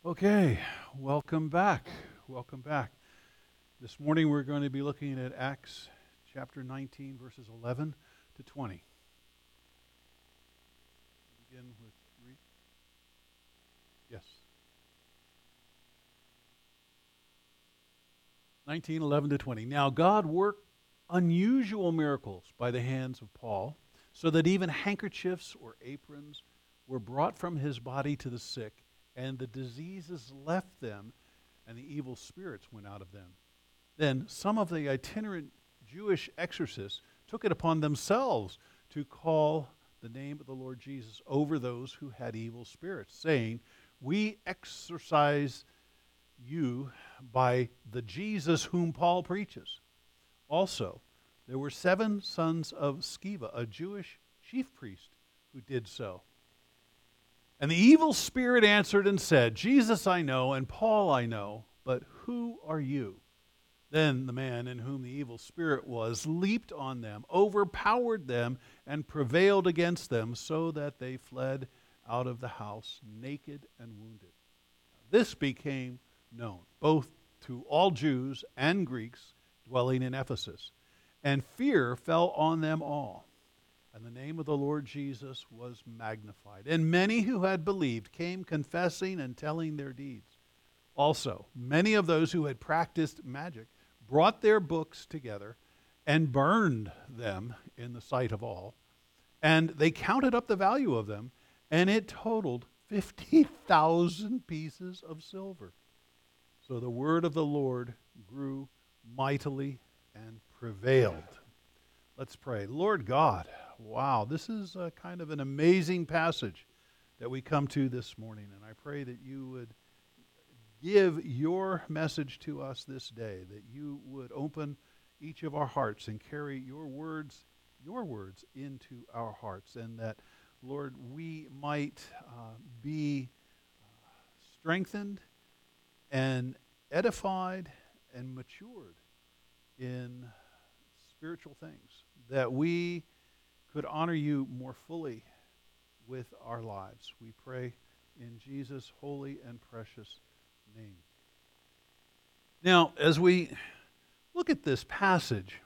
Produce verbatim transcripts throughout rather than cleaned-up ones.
Okay, welcome back. Welcome back. This morning we're going to be looking at Acts chapter nineteen, verses eleven to twenty. Begin with read. Yes. nineteen, eleven to twenty. Now God worked unusual miracles by the hands of Paul, so that even handkerchiefs or aprons were brought from his body to the sick, and the diseases left them, and the evil spirits went out of them. Then some of the itinerant Jewish exorcists took it upon themselves to call the name of the Lord Jesus over those who had evil spirits, saying, "We exorcise you by the Jesus whom Paul preaches." Also, there were seven sons of Sceva, a Jewish chief priest, who did so. And the evil spirit answered and said, "Jesus I know, and Paul I know, but who are you?" Then the man in whom the evil spirit was leaped on them, overpowered them, and prevailed against them, so that they fled out of the house naked and wounded. This became known both to all Jews and Greeks dwelling in Ephesus, and fear fell on them all. And the name of the Lord Jesus was magnified. And many who had believed came confessing and telling their deeds. Also, many of those who had practiced magic brought their books together and burned them in the sight of all. And they counted up the value of them, and it totaled fifty thousand pieces of silver. So the word of the Lord grew mightily and prevailed. Let's pray. Lord God, wow, this is a kind of an amazing passage that we come to this morning. And I pray that you would give your message to us this day, that you would open each of our hearts and carry your words, your words into our hearts. And that, Lord, we might uh, be uh, strengthened and edified and matured in spiritual things, that we could honor you more fully with our lives. We pray in Jesus' holy and precious name. Now, as we look at this passage,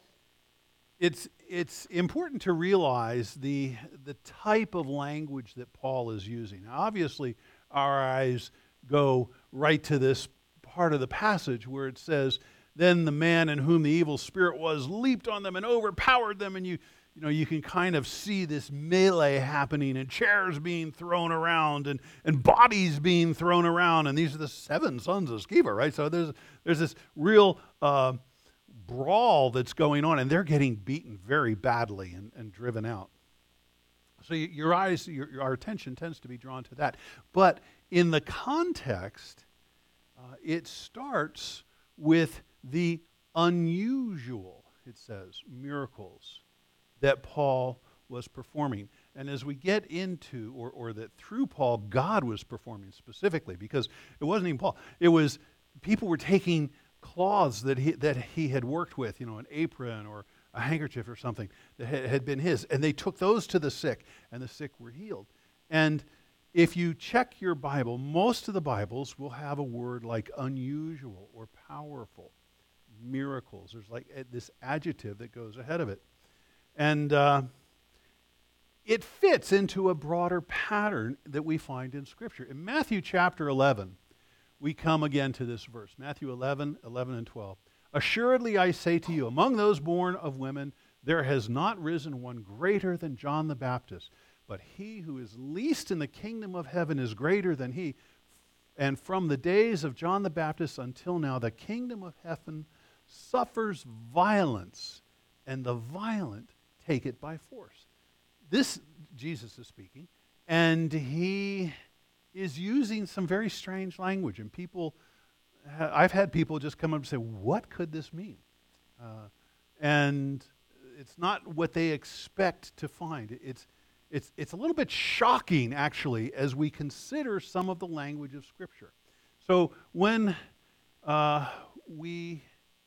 it's it's important to realize the the type of language that Paul is using. Now, obviously, our eyes go right to this part of the passage where it says, "Then the man in whom the evil spirit was leaped on them and overpowered them," and you you know you can kind of see this melee happening, and chairs being thrown around, and, and bodies being thrown around, and these are the seven sons of Sceva, right? So there's there's this real uh, brawl that's going on, and they're getting beaten very badly and, and driven out. So you, your eyes, your, your, our attention tends to be drawn to that. But in the context, uh, it starts with the unusual, it says, miracles that Paul was performing. And as we get into, or, or that through Paul, God was performing specifically, because it wasn't even Paul. It was, people were taking cloths that he, that he had worked with, you know, an apron or a handkerchief or something that had, had been his, and they took those to the sick, and the sick were healed. And if you check your Bible, most of the Bibles will have a word like unusual or powerful, miracles. There's like this adjective that goes ahead of it. And uh, it fits into a broader pattern that we find in Scripture. In Matthew chapter eleven, we come again to this verse. Matthew eleven, eleven and twelve. "Assuredly I say to you, among those born of women, there has not risen one greater than John the Baptist. But he who is least in the kingdom of heaven is greater than he. And from the days of John the Baptist until now, the kingdom of heaven suffers violence, and the violent take it by force." This, Jesus is speaking, and he is using some very strange language. And people, I've had people just come up and say, what could this mean? Uh, and it's not what they expect to find. It's It's, it's a little bit shocking, actually, as we consider some of the language of Scripture. So when uh, we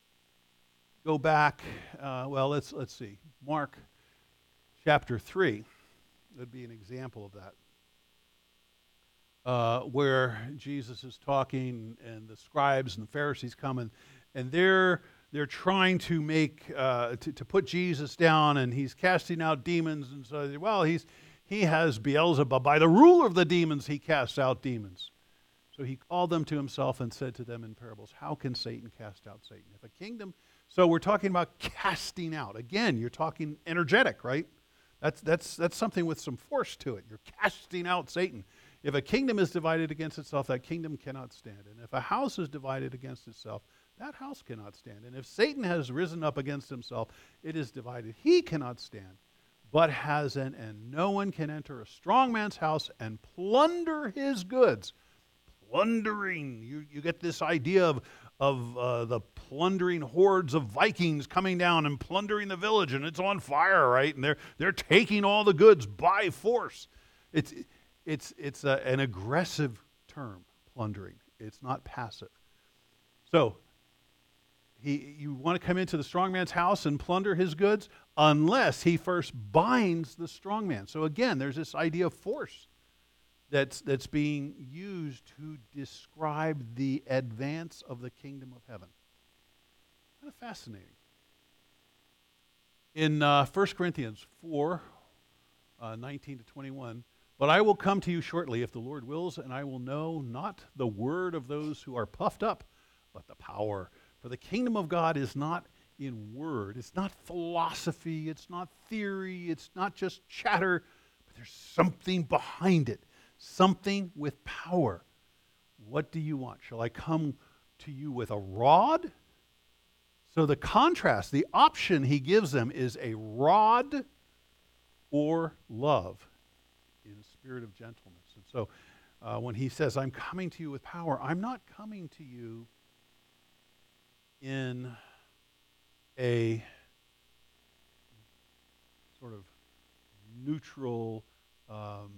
go back, uh, well, let's let's see, Mark chapter three would be an example of that. uh, where Jesus is talking, and the scribes and the Pharisees come, and, and they're they're trying to make uh, to, to put Jesus down, and he's casting out demons, and so well he's he has Beelzebub, by the ruler of the demons he casts out demons. So he called them to himself and said to them in parables, how can Satan cast out Satan? If a kingdom, so we're talking about casting out. Again, you're talking energetic, right? That's that's that's something with some force to it. You're casting out Satan. If a kingdom is divided against itself, that kingdom cannot stand. And if a house is divided against itself, that house cannot stand. And if Satan has risen up against himself, it is divided. He cannot stand, but has an end. No one can enter a strong man's house and plunder his goods. Plundering. You, you get this idea of, of uh, the plundering hordes of Vikings coming down and plundering the village, and it's on fire, right? And they're, they're taking all the goods by force. It's... It's it's a, an aggressive term, plundering. It's not passive. So, he you want to come into the strong man's house and plunder his goods unless he first binds the strong man. So again, there's this idea of force that's that's being used to describe the advance of the kingdom of heaven. Kind of fascinating. In uh, First Corinthians four, uh, nineteen to twenty-one, but I will come to you shortly, if the Lord wills, and I will know not the word of those who are puffed up, but the power. For the kingdom of God is not in word. It's not philosophy. It's not theory. It's not just chatter. But there's something behind it, something with power. What do you want? Shall I come to you with a rod? So the contrast, the option he gives them is a rod or love, in a spirit of gentleness. And so uh, when he says, I'm coming to you with power, I'm not coming to you in a sort of neutral, um,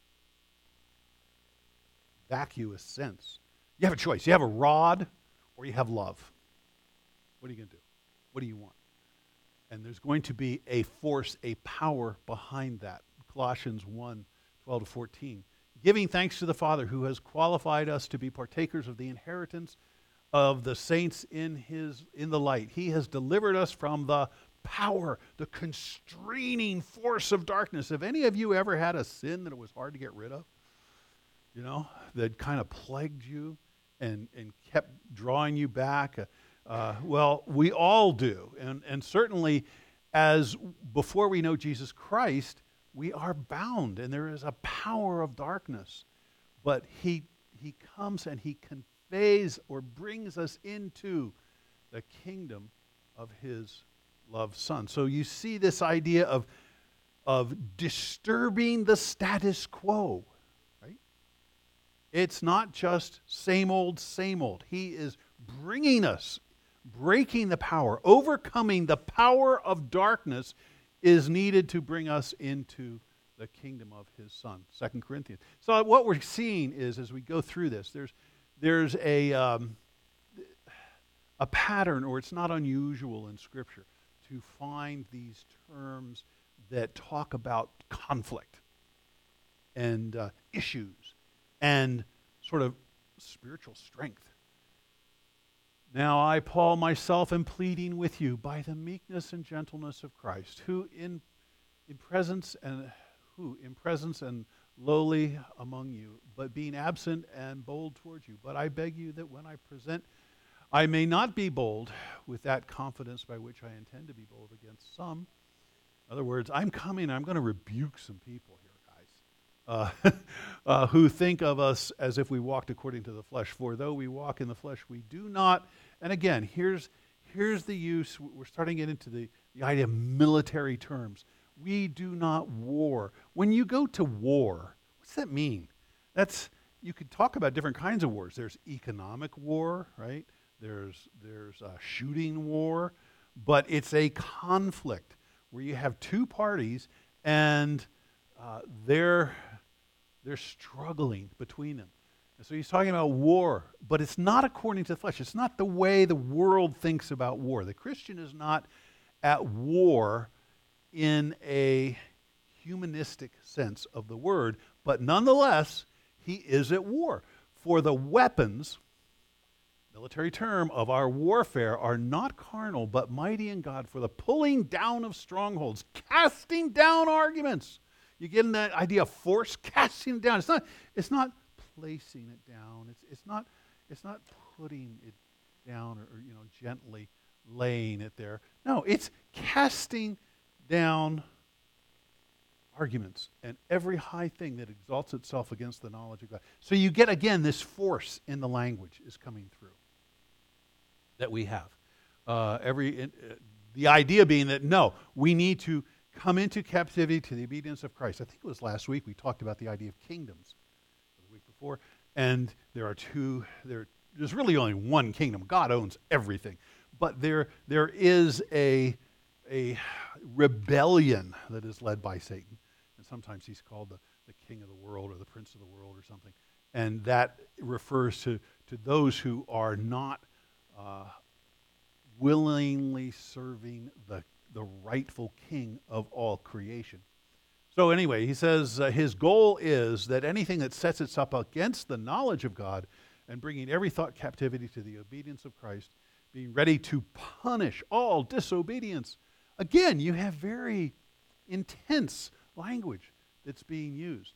vacuous sense. You have a choice. You have a rod or you have love. What are you going to do? What do you want? And there's going to be a force, a power behind that. Colossians one, twelve to fourteen. Giving thanks to the Father who has qualified us to be partakers of the inheritance of the saints in his in the light. He has delivered us from the power, the constraining force of darkness. Have any of you ever had a sin that it was hard to get rid of? You know, that kind of plagued you and, and kept drawing you back? Uh, well, we all do. And, and certainly as before we know Jesus Christ, we are bound, and there is a power of darkness. But he he comes and he conveys or brings us into the kingdom of his loved Son. So you see this idea of, of disturbing the status quo, right? It's not just same old, same old. He is bringing us, breaking the power, overcoming the power of darkness is needed to bring us into the kingdom of his Son. Second Corinthians. So what we're seeing is, as we go through this, there's there's a um, a pattern, or it's not unusual in Scripture to find these terms that talk about conflict and uh, issues and sort of spiritual strength. Now I, Paul, myself am pleading with you by the meekness and gentleness of Christ, who in in presence and who in presence and lowly among you, but being absent and bold towards you. But I beg you that when I present, I may not be bold with that confidence by which I intend to be bold against some. In other words, I'm coming, I'm going to rebuke some people here, guys, uh, uh, who think of us as if we walked according to the flesh. For though we walk in the flesh, we do not. And again, here's here's the use. We're starting to get into the, the idea of military terms. We do not war. When you go to war, what's that mean? That's, you could talk about different kinds of wars. There's economic war, right? There's there's a shooting war, but it's a conflict where you have two parties and uh, they're they're struggling between them. And so he's talking about war, but it's not according to the flesh. It's not the way the world thinks about war. The Christian is not at war in a humanistic sense of the word, but nonetheless, he is at war. For the weapons, military term, of our warfare are not carnal, but mighty in God for the pulling down of strongholds, casting down arguments. You getting that idea of force? Casting it down. It's not, it's not placing it down. It's, it's, not, it's not putting it down or, or you know gently laying it there. No, it's casting down arguments and every high thing that exalts itself against the knowledge of God. So you get, again, this force in the language is coming through that we have. Uh, every uh, the idea being that, no, we need to come into captivity to the obedience of Christ. I think it was last week we talked about the idea of kingdoms, or the week before, and there are two, there, there's really only one kingdom. God owns everything. But there there is a, a rebellion that is led by Satan. And sometimes he's called the, the king of the world or the prince of the world or something. And that refers to, to those who are not uh, willingly serving the, the rightful king of all creation. So anyway, he says uh, his goal is that anything that sets itself up against the knowledge of God and bringing every thought captivity to the obedience of Christ, being ready to punish all disobedience. Again, you have very intense language that's being used.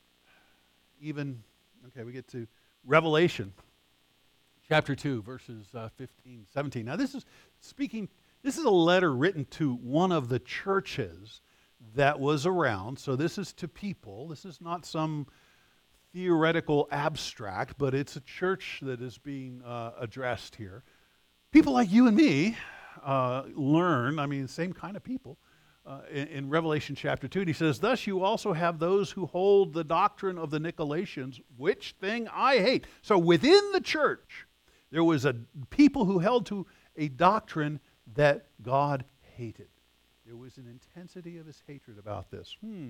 Even, okay, we get to Revelation chapter two, verses uh, fifteen, seventeen. Now this is speaking, this is a letter written to one of the churches that was around. So this is to people. This is not some theoretical abstract, but it's a church that is being uh, addressed here. People like you and me uh, learn, I mean, same kind of people, uh, in, in Revelation chapter two. And he says, thus you also have those who hold the doctrine of the Nicolaitans, which thing I hate. So within the church, there was a people who held to a doctrine that God hated. There was an intensity of his hatred about this. Hmm.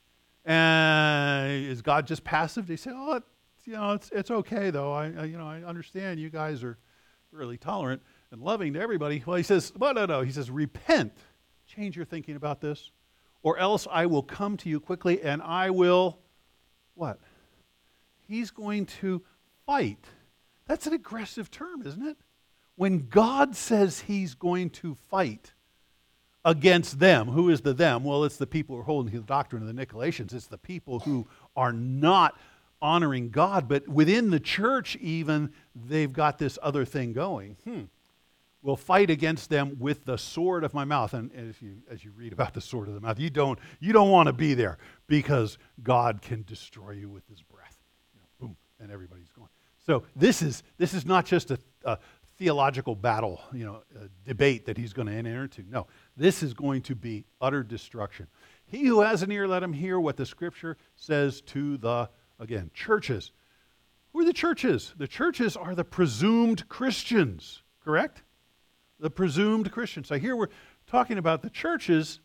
And is God just passive? They say, oh, it, you know, it's it's okay though. I, I you know I understand you guys are really tolerant and loving to everybody. Well, he says, well, no, no. He says, repent, change your thinking about this, or else I will come to you quickly and I will, what? He's going to fight. That's an aggressive term, isn't it? When God says he's going to fight against them, who is the them? Well, it's the people who are holding to the doctrine of the Nicolaitans. It's the people who are not honoring God, but within the church even, they've got this other thing going. Hmm. We'll fight against them with the sword of my mouth. And as you as you read about the sword of the mouth, you don't you don't want to be there because God can destroy you with his breath. You know, boom, and everybody's gone. So this is this is not just a, a theological battle, you know, a debate that he's going to enter into. No, this is going to be utter destruction. He who has an ear, let him hear what the Scripture says to the, again, churches. Who are the churches? The churches are the presumed Christians, correct? The presumed Christians. So here we're talking about the churches,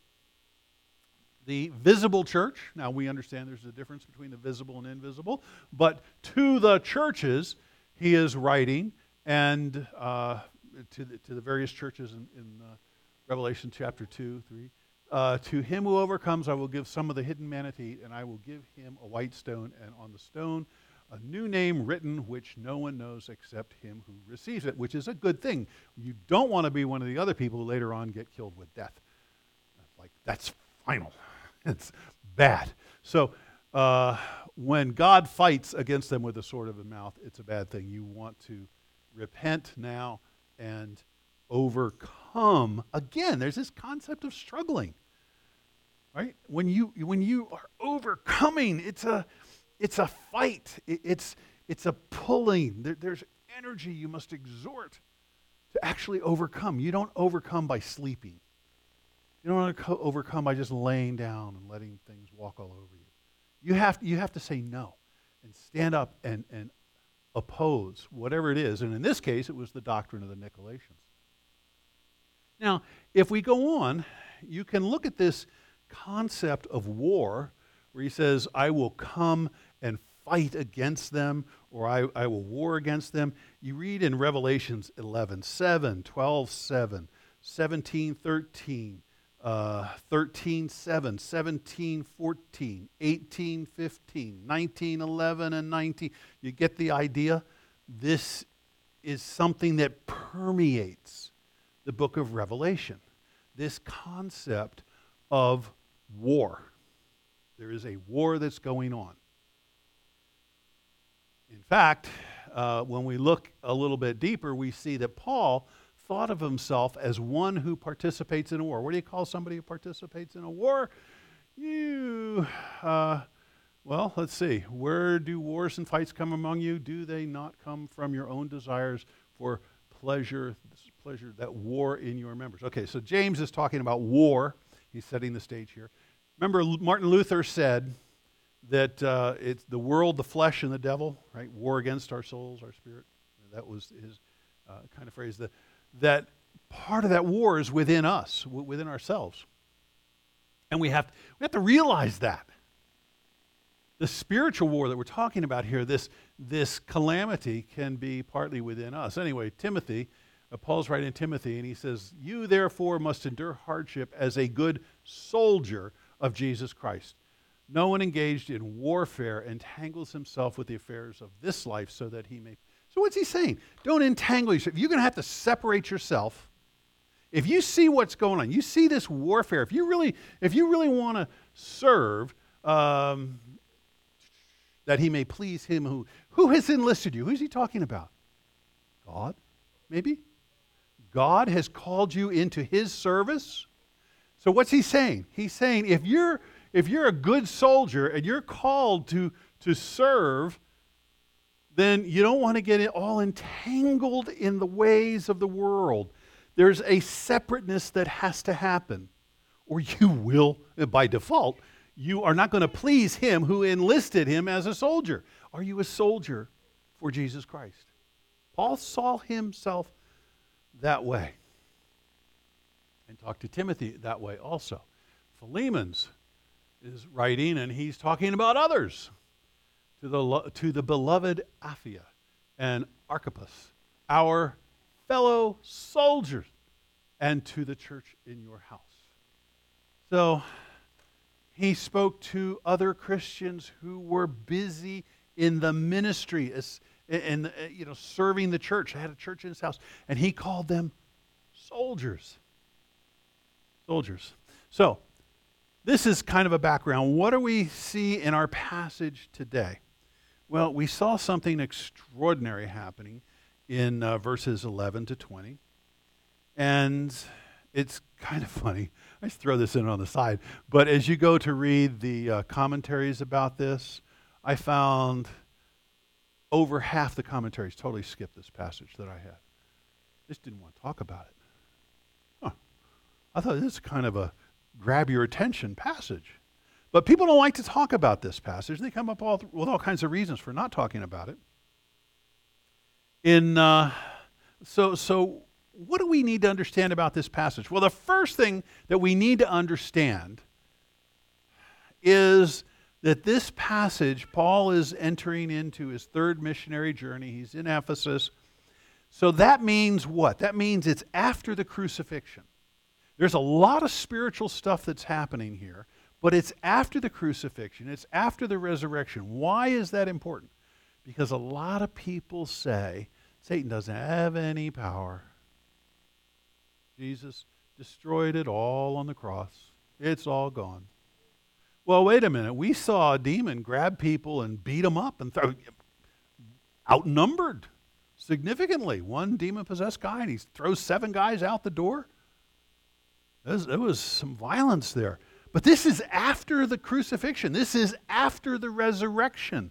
the visible church. Now we understand there's a difference between the visible and invisible, but to the churches he is writing, and uh, to, the, to the various churches in, in uh, Revelation chapter two, three. Uh, to him who overcomes I will give some of the hidden manna to eat, and I will give him a white stone, and on the stone a new name written which no one knows except him who receives it, which is a good thing. You don't want to be one of the other people who later on get killed with death. Like, that's final. It's bad. So uh, when God fights against them with the sword of the mouth, it's a bad thing. You want to repent now and overcome. Again, there's this concept of struggling, right? When you when you are overcoming, it's a it's a fight. It, it's it's a pulling. There, there's energy you must exert to actually overcome. You don't overcome by sleeping. You don't want to co- overcome by just laying down and letting things walk all over you. You have you have to say no and stand up and and oppose whatever it is. And in this case, it was the doctrine of the Nicolaitans. Now, if we go on, you can look at this concept of war where he says, I will come and fight against them, or I, I will war against them. You read in Revelations eleven seven, twelve seven, seventeen thirteen, uh, thirteen seven, seventeen fourteen, eighteen fifteen, nineteen eleven, and nineteen. You get the idea? This is something that permeates the book of Revelation. This concept of war. There is a war that's going on. In fact, uh, when we look a little bit deeper, we see that Paul thought of himself as one who participates in a war. What do you call somebody who participates in a war? You, uh, well, let's see. Where do wars and fights come among you? Do they not come from your own desires for pleasure, pleasure, that war in your members? Okay, so James is talking about war. He's setting the stage here. Remember, Martin Luther said that uh, it's the world, the flesh, and the devil, right? War against our souls, our spirit. That was his uh, kind of phrase. The, that part of that war is within us, w- within ourselves. And we have, to, we have to realize that. The spiritual war that we're talking about here, this, this calamity can be partly within us. Anyway, Timothy, uh, Paul's writing Timothy, and he says, you therefore must endure hardship as a good soldier of Jesus Christ. No one engaged in warfare entangles himself with the affairs of this life so that he may... So what's he saying? Don't entangle yourself. You're going to have to separate yourself. If you see what's going on, you see this warfare, if you really, if you really want to serve, um, that he may please him who, who has enlisted you. Who's he talking about? God, maybe? God has called you into his service. So what's he saying? He's saying if you're if you're a good soldier and you're called to, to serve, then you don't want to get it all entangled in the ways of the world. There's a separateness that has to happen, or you will, by default, you are not going to please him who enlisted him as a soldier. Are you a soldier for Jesus Christ? Paul saw himself that way and talked to Timothy that way also. Philemon's is writing, and he's talking about others. To the, to the beloved Apphia and Archippus, our fellow soldiers, and to the church in your house. So he spoke to other Christians who were busy in the ministry, and you know, serving the church. They had a church in his house, and he called them soldiers. Soldiers. So this is kind of a background. What do we see in our passage today? Well, we saw something extraordinary happening in uh, verses eleven to twenty. And it's kind of funny. I just throw this in on the side. But as you go to read the uh, commentaries about this, I found over half the commentaries totally skipped this passage that I had. Just didn't want to talk about it. Huh. I thought this is kind of a grab your attention passage. But people don't like to talk about this passage. They come up all th- with all kinds of reasons for not talking about it. In uh, so so what do we need to understand about this passage? Well, the first thing that we need to understand is that this passage, Paul is entering into his third missionary journey. He's in Ephesus. So that means what? That means it's after the crucifixion. There's a lot of spiritual stuff that's happening here, but it's after the crucifixion. It's after the resurrection. Why is that important? Because a lot of people say Satan doesn't have any power. Jesus destroyed it all on the cross. It's all gone. Well, wait a minute. We saw a demon grab people and beat them up and throw, outnumbered significantly. One demon-possessed guy, and he throws seven guys out the door. There was, there was some violence there. But this is after the crucifixion. This is after the resurrection.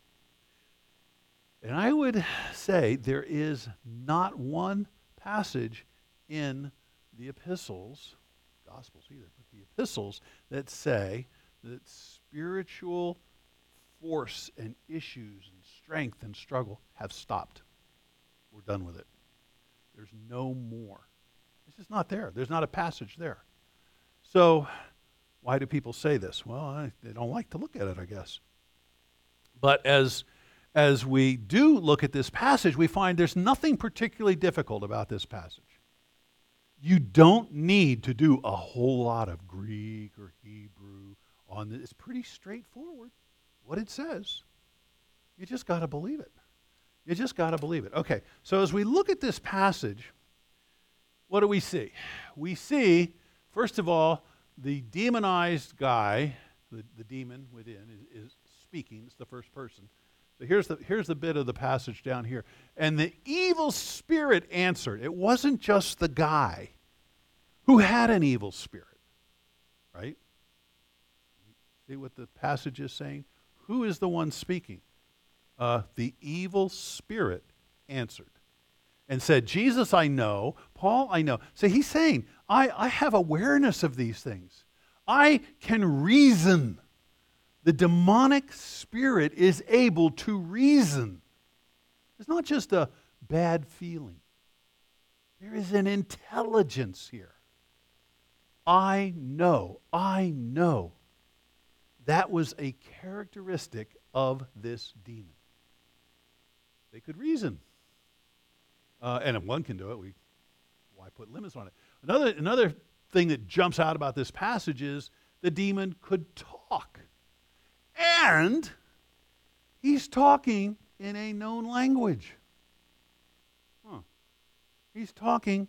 And I would say there is not one passage in the epistles, Gospels either, but the epistles that say that spiritual force and issues and strength and struggle have stopped. We're done with it. There's no more. It's just not there. There's not a passage there. So why do people say this? Well, I, they don't like to look at it, I guess. But as, as we do look at this passage, we find there's nothing particularly difficult about this passage. You don't need to do a whole lot of Greek or Hebrew on this. It's pretty straightforward what it says. You just got to believe it. You just got to believe it. Okay, so as we look at this passage, what do we see? We see, first of all, the demonized guy, the, the demon within, is, is speaking. It's the first person. So here's the, here's the bit of the passage down here. And the evil spirit answered. It wasn't just the guy who had an evil spirit, right? See what the passage is saying? Who is the one speaking? Uh, the evil spirit answered and said, Jesus, I know. Paul, I know. So he's saying, I, I have awareness of these things. I can reason. The demonic spirit is able to reason. It's not just a bad feeling. There is an intelligence here. I know, I know. That was a characteristic of this demon. They could reason. Uh, and if one can do it, we why put limits on it? Another, another thing that jumps out about this passage is the demon could talk. And he's talking in a known language. Huh. He's talking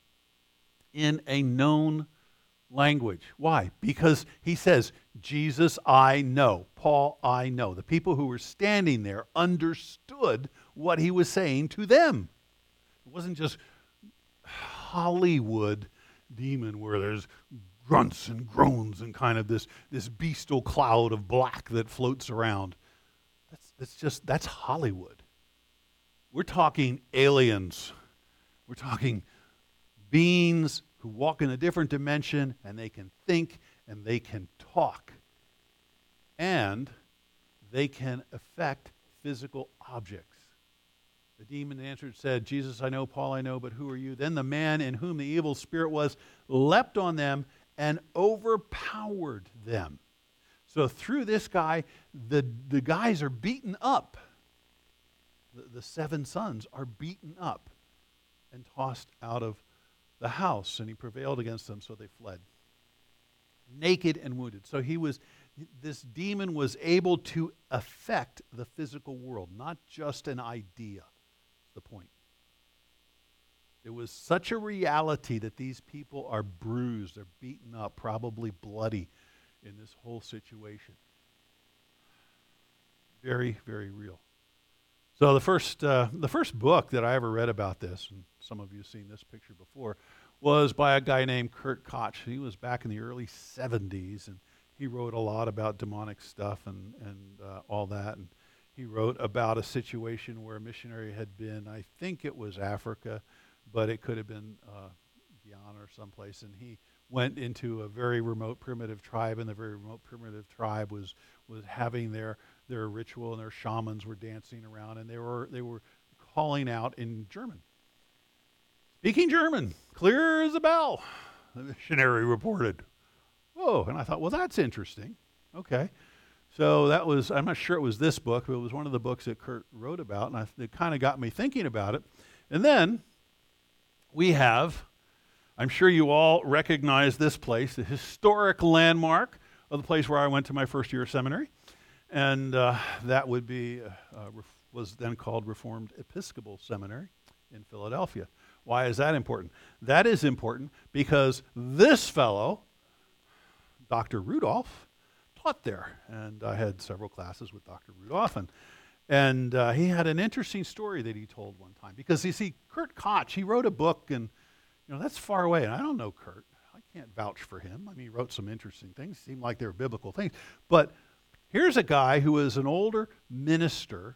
in a known language. Why? Because he says, Jesus, I know. Paul, I know. The people who were standing there understood what he was saying to them. It wasn't just Hollywood demon where there's grunts and groans and kind of this, this bestial cloud of black that floats around. That's, that's just, that's Hollywood. We're talking aliens. We're talking beings who walk in a different dimension, and they can think and they can talk. And they can affect physical objects. The demon answered, said, Jesus, I know, Paul, I know, but who are you? Then the man in whom the evil spirit was leapt on them and overpowered them. So through this guy, the, the guys are beaten up. The, the seven sons are beaten up and tossed out of the house, and he prevailed against them, so they fled. Naked and wounded. So he was, this demon was able to affect the physical world, not just an idea. The point. It was such a reality that these people are bruised, they're beaten up, probably bloody in this whole situation. Very, very real. So the first, uh, the first book that I ever read about this, and some of you have seen this picture before, was by a guy named Kurt Koch. He was back in the early seventies, and he wrote a lot about demonic stuff and, and uh, all that. And he wrote about a situation where a missionary had been, I think it was Africa, but it could have been uh, Guyana or someplace. And he went into a very remote primitive tribe, and the very remote primitive tribe was was having their their ritual, and their shamans were dancing around, and they were they were calling out in German. Speaking German, clear as a bell, the missionary reported. Whoa, and I thought, well, that's interesting. Okay. So that was, I'm not sure it was this book, but it was one of the books that Kurt wrote about, and I, it kind of got me thinking about it. And then we have, I'm sure you all recognize this place, the historic landmark of the place where I went to my first year of seminary. And uh, that would be, uh, uh, ref- was then called Reformed Episcopal Seminary in Philadelphia. Why is that important? That is important because this fellow, Doctor Rudolph, taught there, and I had several classes with Doctor Rudolph, and and uh, he had an interesting story that he told one time. Because you see, Kurt Koch, he wrote a book, and you know that's far away, and I don't know Kurt. I can't vouch for him. I mean, he wrote some interesting things. Seemed like they were biblical things. But here's a guy who was an older minister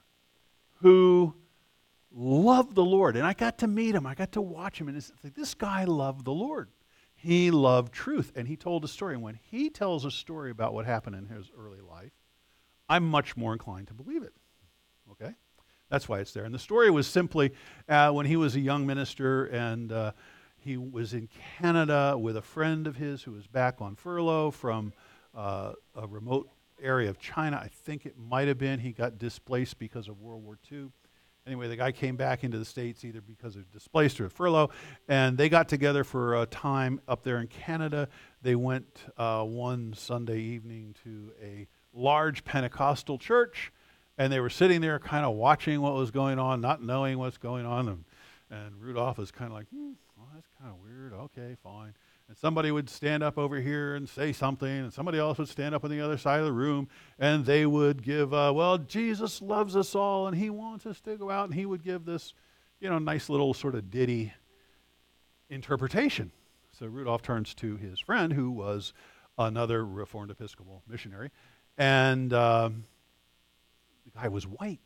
who loved the Lord, and I got to meet him. I got to watch him, and it's like this guy loved the Lord. He loved truth, and he told a story. And when he tells a story about what happened in his early life, I'm much more inclined to believe it. Okay? That's why it's there. And the story was simply uh, when he was a young minister, and uh, he was in Canada with a friend of his who was back on furlough from uh, a remote area of China. I think it might have been. He got displaced because of World War Two. Anyway, the guy came back into the States either because of displaced or furlough, and they got together for a time up there in Canada. They went uh, one Sunday evening to a large Pentecostal church, and they were sitting there kind of watching what was going on, not knowing what's going on. And, and Rudolph was kind of like, hmm, well, that's kind of weird. Okay, fine. And somebody would stand up over here and say something, and somebody else would stand up on the other side of the room, and they would give, uh, well, Jesus loves us all, and he wants us to go out, and he would give this, you know, nice little sort of ditty interpretation. So Rudolph turns to his friend, who was another Reformed Episcopal missionary, and um, the guy was white,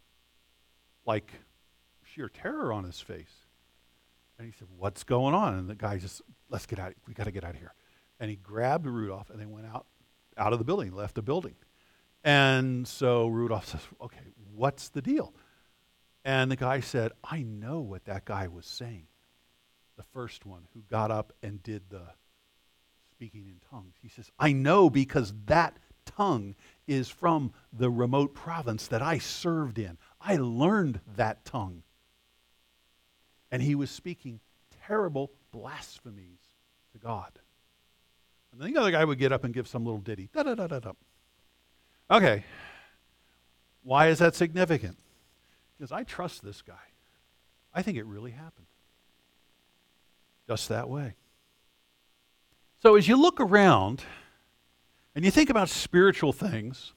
like sheer terror on his face. And he said, what's going on? And the guy just, let's get out. We got to get out of here. And he grabbed Rudolph, and they went out, out of the building, left the building. And so Rudolph says, okay, what's the deal? And the guy said, I know what that guy was saying. The first one who got up and did the speaking in tongues. He says, I know because that tongue is from the remote province that I served in. I learned that tongue. And he was speaking terrible blasphemies to God. And then the other guy would get up and give some little ditty. Da da da da da. Okay. Why is that significant? Because I trust this guy. I think it really happened. Just that way. So as you look around and you think about spiritual things,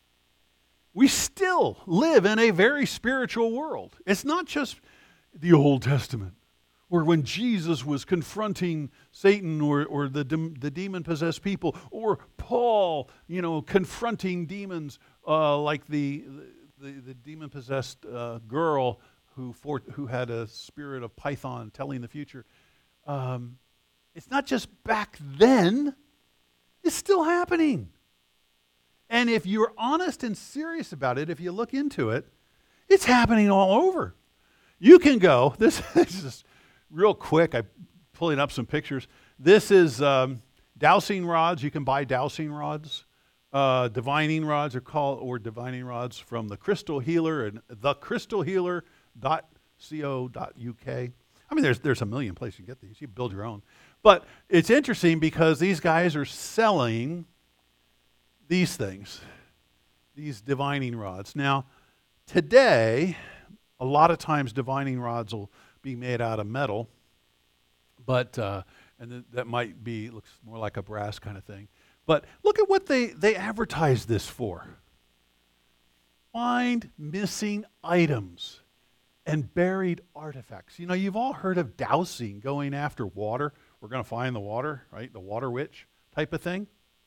we still live in a very spiritual world. It's not just the Old Testament, or when Jesus was confronting Satan or, or the, de- the demon-possessed people, or Paul, you know, confronting demons uh, like the, the, the demon-possessed uh, girl who, for, who had a spirit of Python telling the future. Um, it's not just back then. It's still happening. And if you're honest and serious about it, if you look into it, it's happening all over. You can go, this is just real quick, I'm pulling up some pictures. This is um, dowsing rods. You can buy dowsing rods. Uh, divining rods are called, or divining rods from the Crystal Healer and the crystal healer dot co dot U K. I mean, there's, there's a million places you can get these. You build your own. But it's interesting because these guys are selling these things, these divining rods. Now, today, a lot of times divining rods will be made out of metal, but uh, and th- that might be, looks more like a brass kind of thing. But look at what they, they advertise this for. Find missing items and buried artifacts. You know, you've all heard of dowsing, going after water. We're going to find the water, right? The water witch type of thing.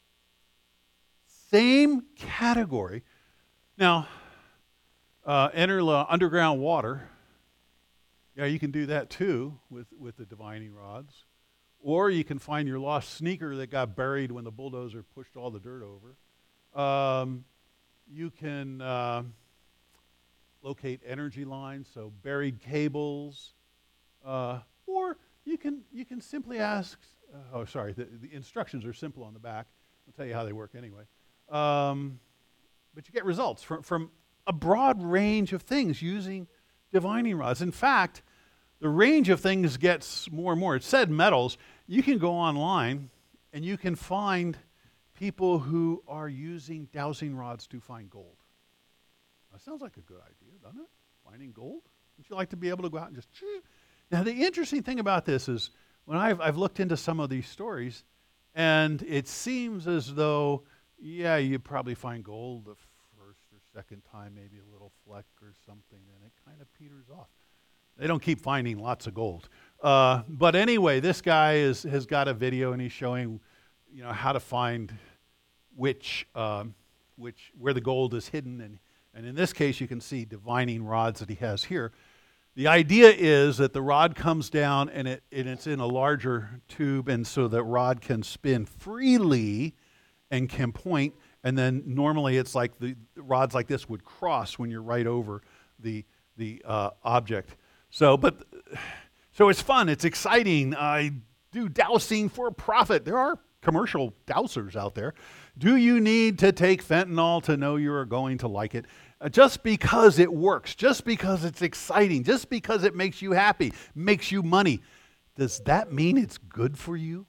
Same category. Now, Uh, enter the underground water. Yeah, you can do that too with, with the divining rods. Or you can find your lost sneaker that got buried when the bulldozer pushed all the dirt over. Um, you can uh, locate energy lines, so buried cables. Uh, or you can you can simply ask, uh, oh, sorry, the, the instructions are simple on the back. I'll tell you how they work anyway. Um, but you get results from from a broad range of things using divining rods. In fact, the range of things gets more and more. It said metals. You can go online and you can find people who are using dowsing rods to find gold. That sounds like a good idea, doesn't it? Finding gold? Wouldn't you like to be able to go out and just... Now, the interesting thing about this is when I've, I've looked into some of these stories, and it seems as though, yeah, you probably find gold the first or second time, maybe a little fleck or something, and it kind of peters off. They don't keep finding lots of gold. Uh, but anyway, this guy is, has got a video, and he's showing, you know, how to find which, um, which where the gold is hidden. And, and in this case, you can see divining rods that he has here. The idea is that the rod comes down, and, it, and it's in a larger tube, and so the rod can spin freely and can point. And then normally it's like the, the rods like this would cross when you're right over the, the uh, object. So, but, so it's fun. It's exciting. I do dowsing for profit. There are commercial dowsers out there. Do you need to take fentanyl to know you are going to like it? uh, just because it works, just because it's exciting, just because it makes you happy, makes you money, does that mean it's good for you?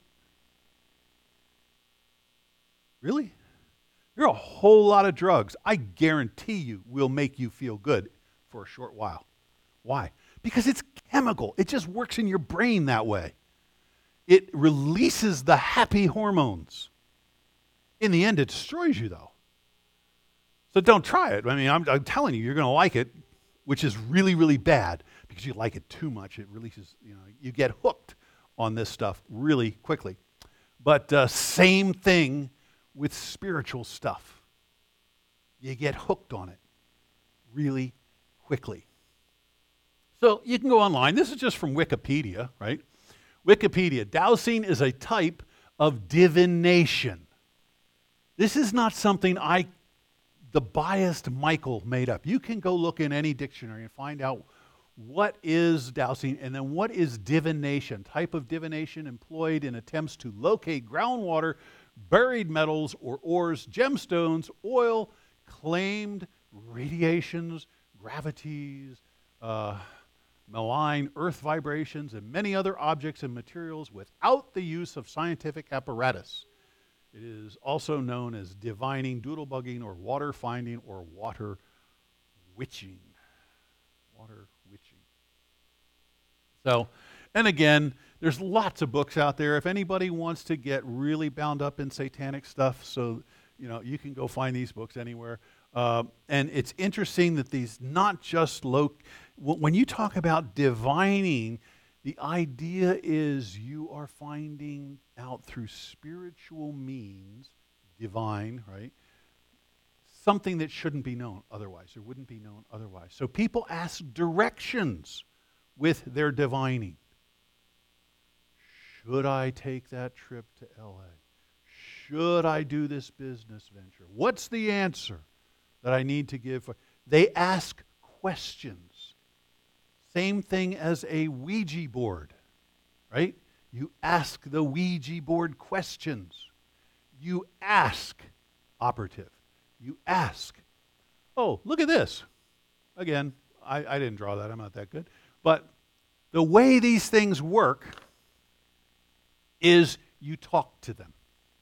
Really? There are a whole lot of drugs I guarantee you will make you feel good for a short while. Why? Because it's chemical. It just works in your brain that way. It releases the happy hormones. In the end, it destroys you, though. So don't try it. I mean, I'm, I'm telling you, you're going to like it, which is really, really bad because you like it too much. It releases, you know, you get hooked on this stuff really quickly. But uh, same thing with spiritual stuff. You get hooked on it really quickly. So you can go online. This is just from Wikipedia, right? Wikipedia. Dowsing is a type of divination. This is not something I, the biased Michael, made up. You can go look in any dictionary and find out what is dowsing and then what is divination. Type of divination employed in attempts to locate groundwater, buried metals or ores, gemstones, oil, claimed radiations, gravities, uh, malign earth vibrations, and many other objects and materials without the use of scientific apparatus. It is also known as divining, doodlebugging, or water finding, or water witching. Water witching. So, and again, there's lots of books out there. If anybody wants to get really bound up in satanic stuff, so, you know, you can go find these books anywhere. Uh, and it's interesting that these, not just low, when you talk about divining, the idea is you are finding out through spiritual means, divine, right? Something that shouldn't be known otherwise, or wouldn't be known otherwise. So people ask directions with their divining. Should I take that trip to L A? Should I do this business venture? What's the answer that I need to give? They ask questions. Same thing as a Ouija board, right? You ask the Ouija board questions. You ask, operative. You ask, oh, look at this. Again, I, I didn't draw that. I'm not that good. But the way these things work is you talk to them.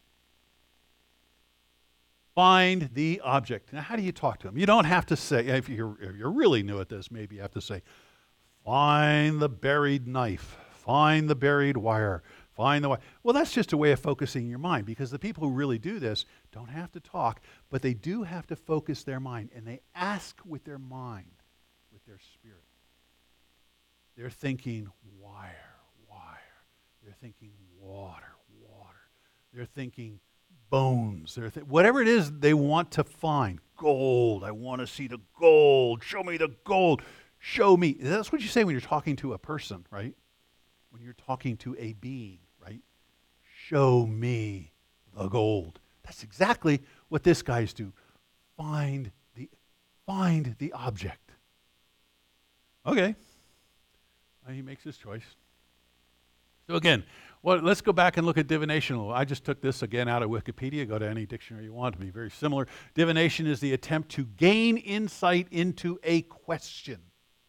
Find the object. Now, how do you talk to them? You don't have to say, if you're, if you're really new at this, maybe you have to say, find the buried knife, find the buried wire, find the wire. Well, that's just a way of focusing your mind, because the people who really do this don't have to talk, but they do have to focus their mind, and they ask with their mind, with their spirit. They're thinking wire, wire. They're thinking water, water. They're thinking bones. They're th- whatever it is they want to find. Gold. I want to see the gold. Show me the gold. Show me. That's what you say when you're talking to a person, right? When you're talking to a being, right? Show me the gold. That's exactly what this guy's do. Find the, find the object. Okay. Uh, he makes his choice. So again, well, let's go back and look at divination. I just took this again out of Wikipedia. Go to any dictionary you want to be very similar. Divination is the attempt to gain insight into a question.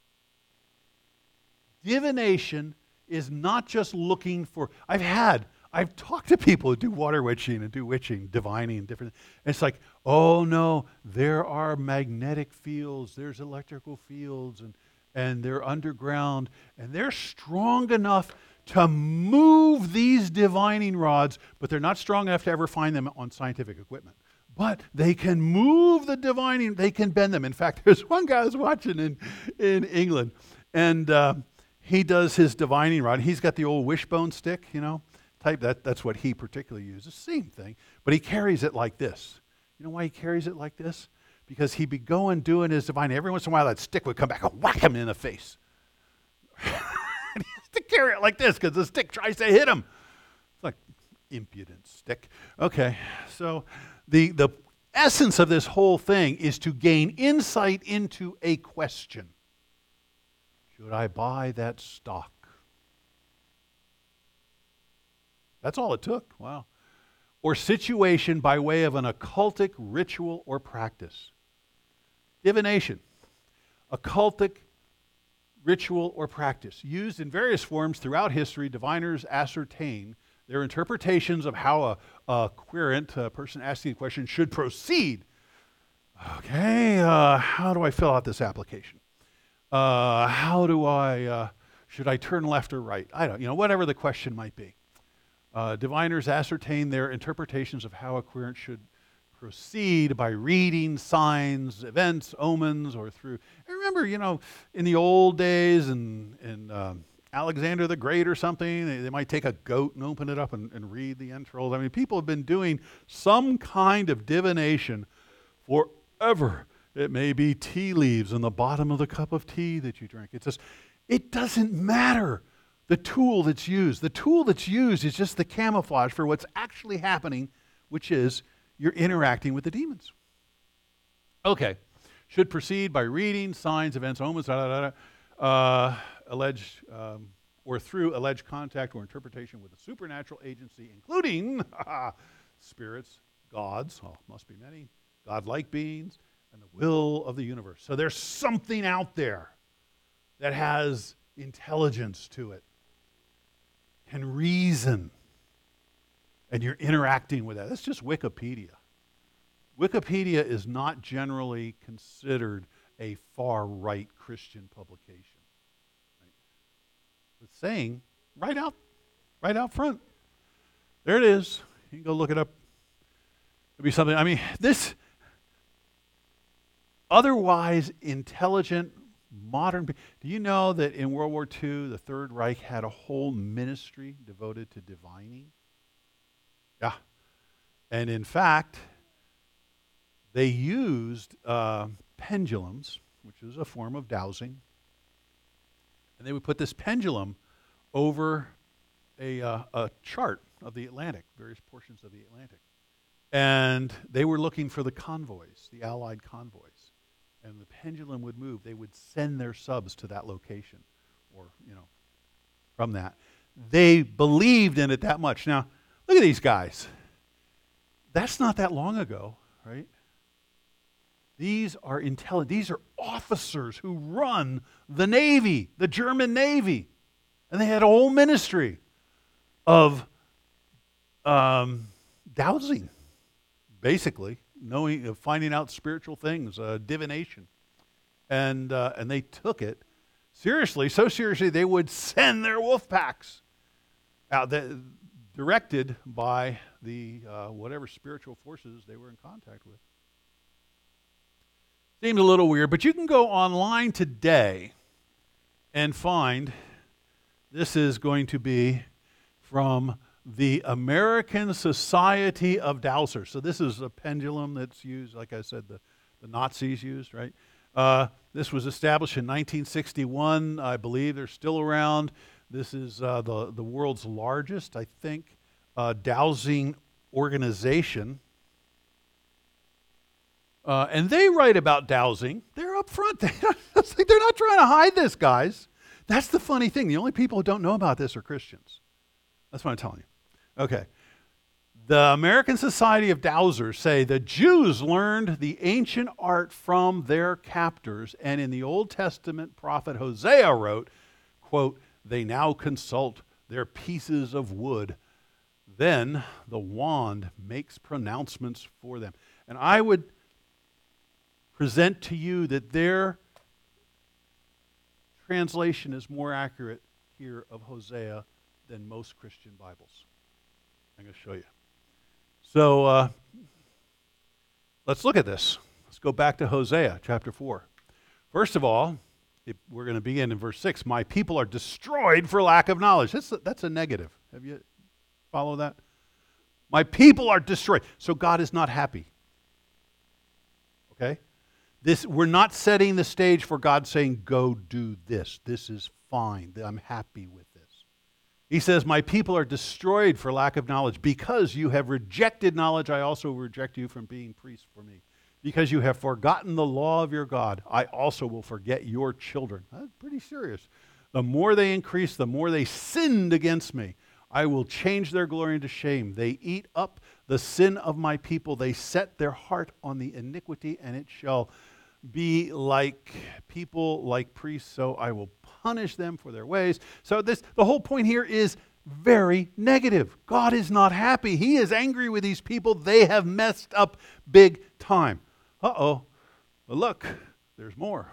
Divination is not just looking for, I've had, I've talked to people who do water witching and do witching, divining and different, and it's like, oh no, there are magnetic fields, there's electrical fields, and, and they're underground, and they're strong enough to move these divining rods, but they're not strong enough to ever find them on scientific equipment. But they can move the divining, they can bend them. In fact, there's one guy I was watching in, in England, and uh, he does his divining rod. He's got the old wishbone stick, you know, type. That, that's what he particularly uses. Same thing. But he carries it like this. You know why he carries it like this? Because he'd be going, doing his divining. Every once in a while, that stick would come back and whack him in the face. And he has to carry it like this because the stick tries to hit him. It's like impudent stick. Okay, so the, the essence of this whole thing is to gain insight into a question. Should I buy that stock? That's all it took. Wow. Or situation by way of an occultic ritual or practice. Divination, occultic ritual or practice. Used in various forms throughout history, diviners ascertain their interpretations of how a, a querent, a person asking a question, should proceed. Okay, uh, how do I fill out this application? Uh, how do I, uh, should I turn left or right? I don't, you know, whatever the question might be. Uh, diviners ascertain their interpretations of how a querent should proceed by reading signs, events, omens, or through. I remember, you know, in the old days, and in, in um, Alexander the Great or something, they, they might take a goat and open it up and, and read the entrails. I mean, people have been doing some kind of divination forever. It may be tea leaves in the bottom of the cup of tea that you drink. It's just, it doesn't matter the tool that's used. The tool that's used is just the camouflage for what's actually happening, which is you're interacting with the demons. Okay. Should proceed by reading signs, events, omens, da, da, da, da, uh, alleged, um, or through alleged contact or interpretation with a supernatural agency, including spirits, gods, oh, must be many, godlike beings, and the will of the universe. So there's something out there that has intelligence to it, can reason, and you're interacting with that. That's just Wikipedia. Wikipedia is not generally considered a far-right Christian publication. Right? It's saying right out, right out front. There it is. You can go look it up. It'll be something. I mean, this otherwise intelligent modern. Do you know that in World War Two, the Third Reich had a whole ministry devoted to divining? Yeah. And in fact, they used uh, pendulums, which is a form of dowsing, and they would put this pendulum over a, uh, a chart of the Atlantic, various portions of the Atlantic. And they were looking for the convoys, the Allied convoys. And the pendulum would move. They would send their subs to that location, or, you know, from that. They believed in it that much. Now, look at these guys. That's not that long ago, right? These are intelligent. These are officers who run the Navy, the German Navy. And they had a whole ministry of um, dowsing, basically, knowing, uh, finding out spiritual things, uh, divination. And, uh, and they took it seriously, so seriously they would send their wolf packs out, the, directed by the uh, whatever spiritual forces they were in contact with. Seems a little weird, but you can go online today and find, this is going to be from the American Society of Dowsers. So this is a pendulum that's used, like I said, the, the Nazis used, right? Uh, this was established in nineteen sixty-one. I believe they're still around. This is uh, the, the world's largest, I think, uh, dowsing organization. Uh, and they write about dowsing. They're up front. They it's like they're not trying to hide this, guys. That's the funny thing. The only people who don't know about this are Christians. That's what I'm telling you. Okay. The American Society of Dowsers say the Jews learned the ancient art from their captors, and in the Old Testament prophet Hosea wrote, quote, "They now consult their pieces of wood. Then the wand makes pronouncements for them." And I would present to you that their translation is more accurate here of Hosea than most Christian Bibles. I'm going to show you. So uh, let's look at this. Let's go back to Hosea chapter four. First of all, if we're going to begin in verse six. My people are destroyed for lack of knowledge. That's a, that's a negative. Have you follow that? My people are destroyed. So God is not happy. Okay? This, we're not setting the stage for God saying, go do this. This is fine. I'm happy with this. He says, my people are destroyed for lack of knowledge. Because you have rejected knowledge, I also reject you from being priests for me. Because you have forgotten the law of your God, I also will forget your children. That's pretty serious. The more they increase, the more they sinned against me. I will change their glory into shame. They eat up the sin of my people. They set their heart on the iniquity, and it shall be like people, like priests, so I will punish them for their ways. So this, the whole point here is very negative. God is not happy. He is angry with these people. They have messed up big time. Uh-oh. But look, there's more.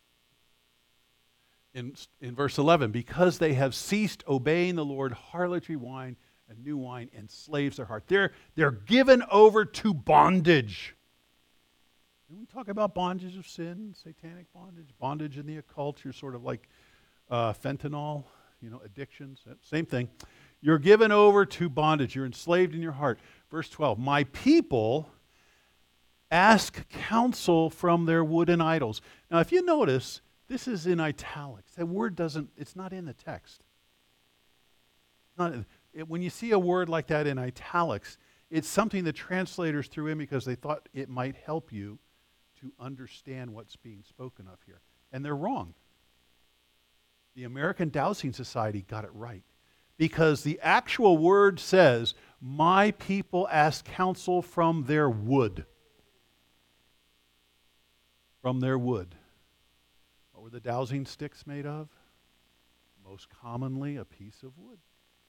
In, in verse eleven, because they have ceased obeying the Lord, harlotry wine and new wine enslaves their heart. They're, they're given over to bondage. When we talk about bondage of sin, satanic bondage, bondage in the occult, you're sort of like uh, fentanyl, you know, addictions, same thing. You're given over to bondage. You're enslaved in your heart. Verse twelve, my people ask counsel from their wooden idols. Now, if you notice, this is in italics. That word doesn't, it's not in the text. Not, it, when you see a word like that in italics, it's something the translators threw in because they thought it might help you to understand what's being spoken of here. And they're wrong. The American Dowsing Society got it right. Because the actual word says, my people ask counsel from their wood. From their wood. What were the dowsing sticks made of? Most commonly, a piece of wood.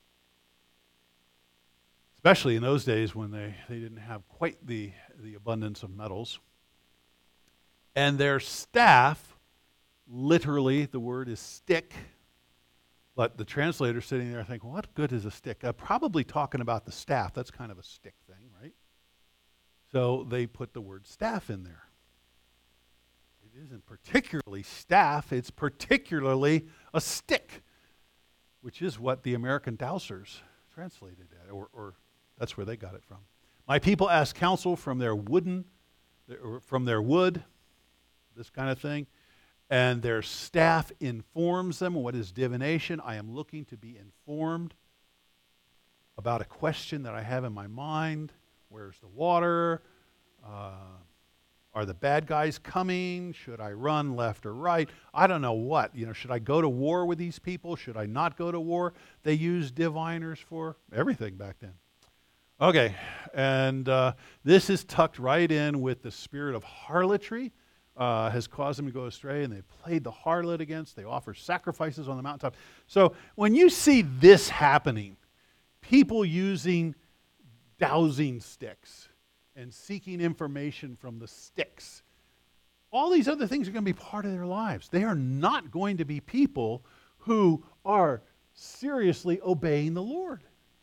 Especially in those days when they, they didn't have quite the, the abundance of metals. And their staff, literally, the word is stick. But the translator sitting there thinking, what good is a stick? Uh, probably talking about the staff. That's kind of a stick thing, right? So they put the word staff in there. It isn't particularly staff, it's particularly a stick, which is what the American Dowsers translated it, or, or that's where they got it from. My people ask counsel from their wooden, or from their wood, this kind of thing, and their staff informs them. What is divination? I am looking to be informed about a question that I have in my mind. Where's the water? Uh, Are the bad guys coming? Should I run left or right? I don't know what. You know, should I go to war with these people? Should I not go to war? They used diviners for everything back then. Okay, and uh, this is tucked right in with the spirit of harlotry. Uh, has caused them to go astray, and they played the harlot against. They offer sacrifices on the mountaintop. So when you see this happening, people using dowsing sticks and seeking information from the sticks, all these other things are going to be part of their lives. They are not going to be people who are seriously obeying the Lord.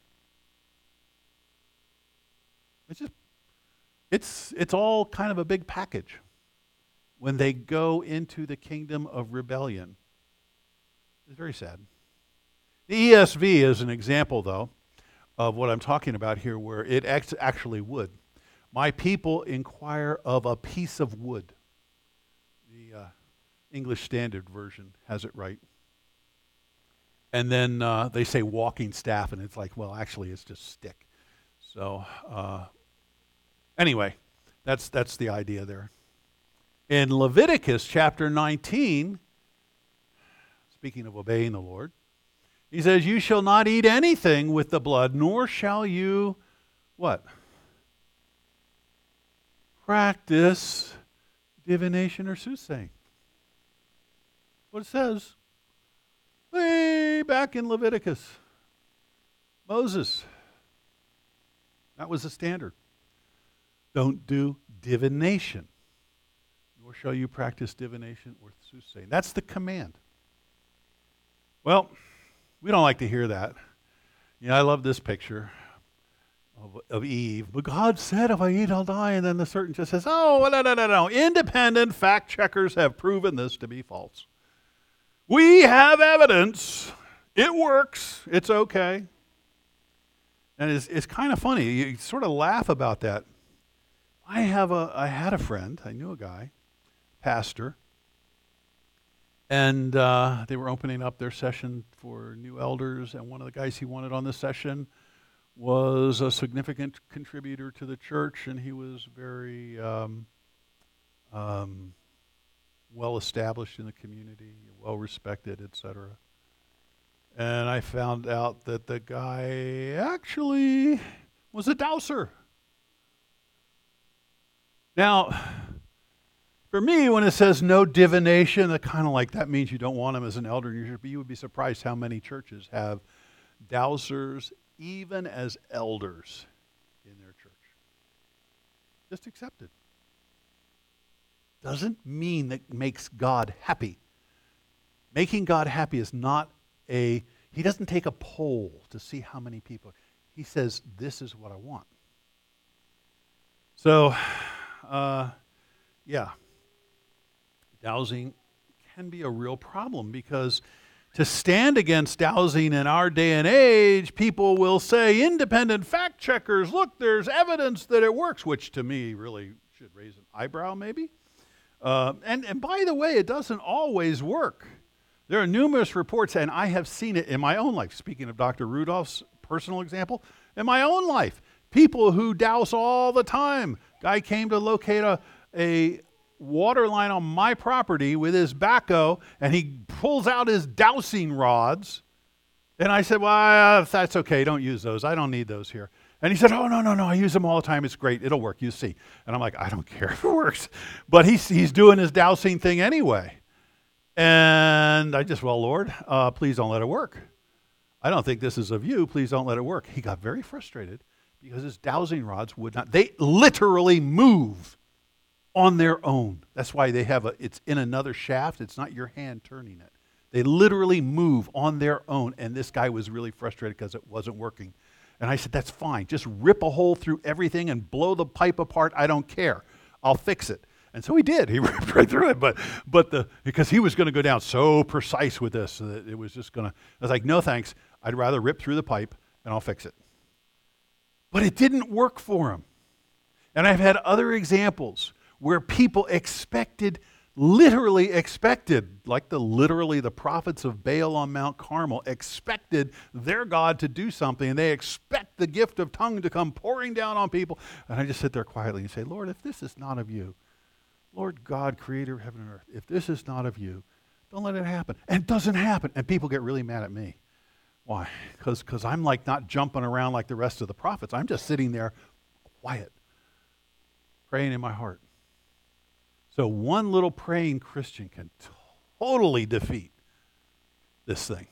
It's just, it's, it's all kind of a big package when they go into the kingdom of rebellion. It's very sad. The E S V is an example, though, of what I'm talking about here, where it ex- actually would. My people inquire of a piece of wood. The uh, English Standard Version has it right. And then uh, they say walking staff, and it's like, well, actually, it's just stick. So uh, anyway, that's that's the idea there. In Leviticus chapter nineteen, speaking of obeying the Lord, he says, you shall not eat anything with the blood, nor shall you, what? Practice divination or soothsaying. What it says way back in Leviticus. Moses. That was the standard. Don't do divination. Nor shall you practice divination or soothsaying. That's the command. Well, we don't like to hear that. Yeah, I love this picture of, of Eve. But God said, if I eat, I'll die. And then the certain just says, oh, no, no, no, no. Independent fact checkers have proven this to be false. We have evidence. It works. It's okay. And it's, it's kind of funny. You sort of laugh about that. I have a, I had a friend. I knew a guy. Pastor, and uh, they were opening up their session for new elders, and one of the guys he wanted on the session was a significant contributor to the church, and he was very um, um, well established in the community, well respected, et cetera. And I found out that the guy actually was a dowser. Now, For me, when it says no divination, that kind of like that means you don't want him as an elder in your church. But you would be surprised how many churches have dowsers even as elders in their church. Just accept it. Doesn't mean that makes God happy. Making God happy is not a, he doesn't take a poll to see how many people. He says, this is what I want. So, uh, yeah, dowsing can be a real problem because to stand against dowsing in our day and age, people will say, independent fact checkers, look, there's evidence that it works, which to me really should raise an eyebrow maybe. Uh, and, and by the way, it doesn't always work. There are numerous reports, and I have seen it in my own life. Speaking of Doctor Rudolph's personal example, in my own life, people who douse all the time. Guy came to locate a, a water line on my property with his backhoe, and he pulls out his dowsing rods. And I said, well, that's okay. Don't use those. I don't need those here. And he said, oh, no, no, no. I use them all the time. It's great. It'll work. You see. And I'm like, I don't care if it works. But he's, he's doing his dowsing thing anyway. And I just, well, Lord, uh, please don't let it work. I don't think this is of you. Please don't let it work. He got very frustrated because his dowsing rods would not. They literally move on their own. That's why they have a, it's in another shaft. It's not your hand turning it. They literally move on their own. And this guy was really frustrated because it wasn't working. And I said, that's fine. Just rip a hole through everything and blow the pipe apart. I don't care. I'll fix it. And so he did. He ripped right through it. But but the because he was going to go down so precise with this that it was just going to, I was like, no thanks. I'd rather rip through the pipe and I'll fix it. But it didn't work for him. And I've had other examples where people expected, literally expected, like the literally the prophets of Baal on Mount Carmel, expected their God to do something, and they expect the gift of tongue to come pouring down on people. And I just sit there quietly and say, Lord, if this is not of you, Lord God, creator of heaven and earth, if this is not of you, don't let it happen. And it doesn't happen. And people get really mad at me. Why? Because because I'm like not jumping around like the rest of the prophets. I'm just sitting there quiet, praying in my heart. So one little praying Christian can totally defeat this thing.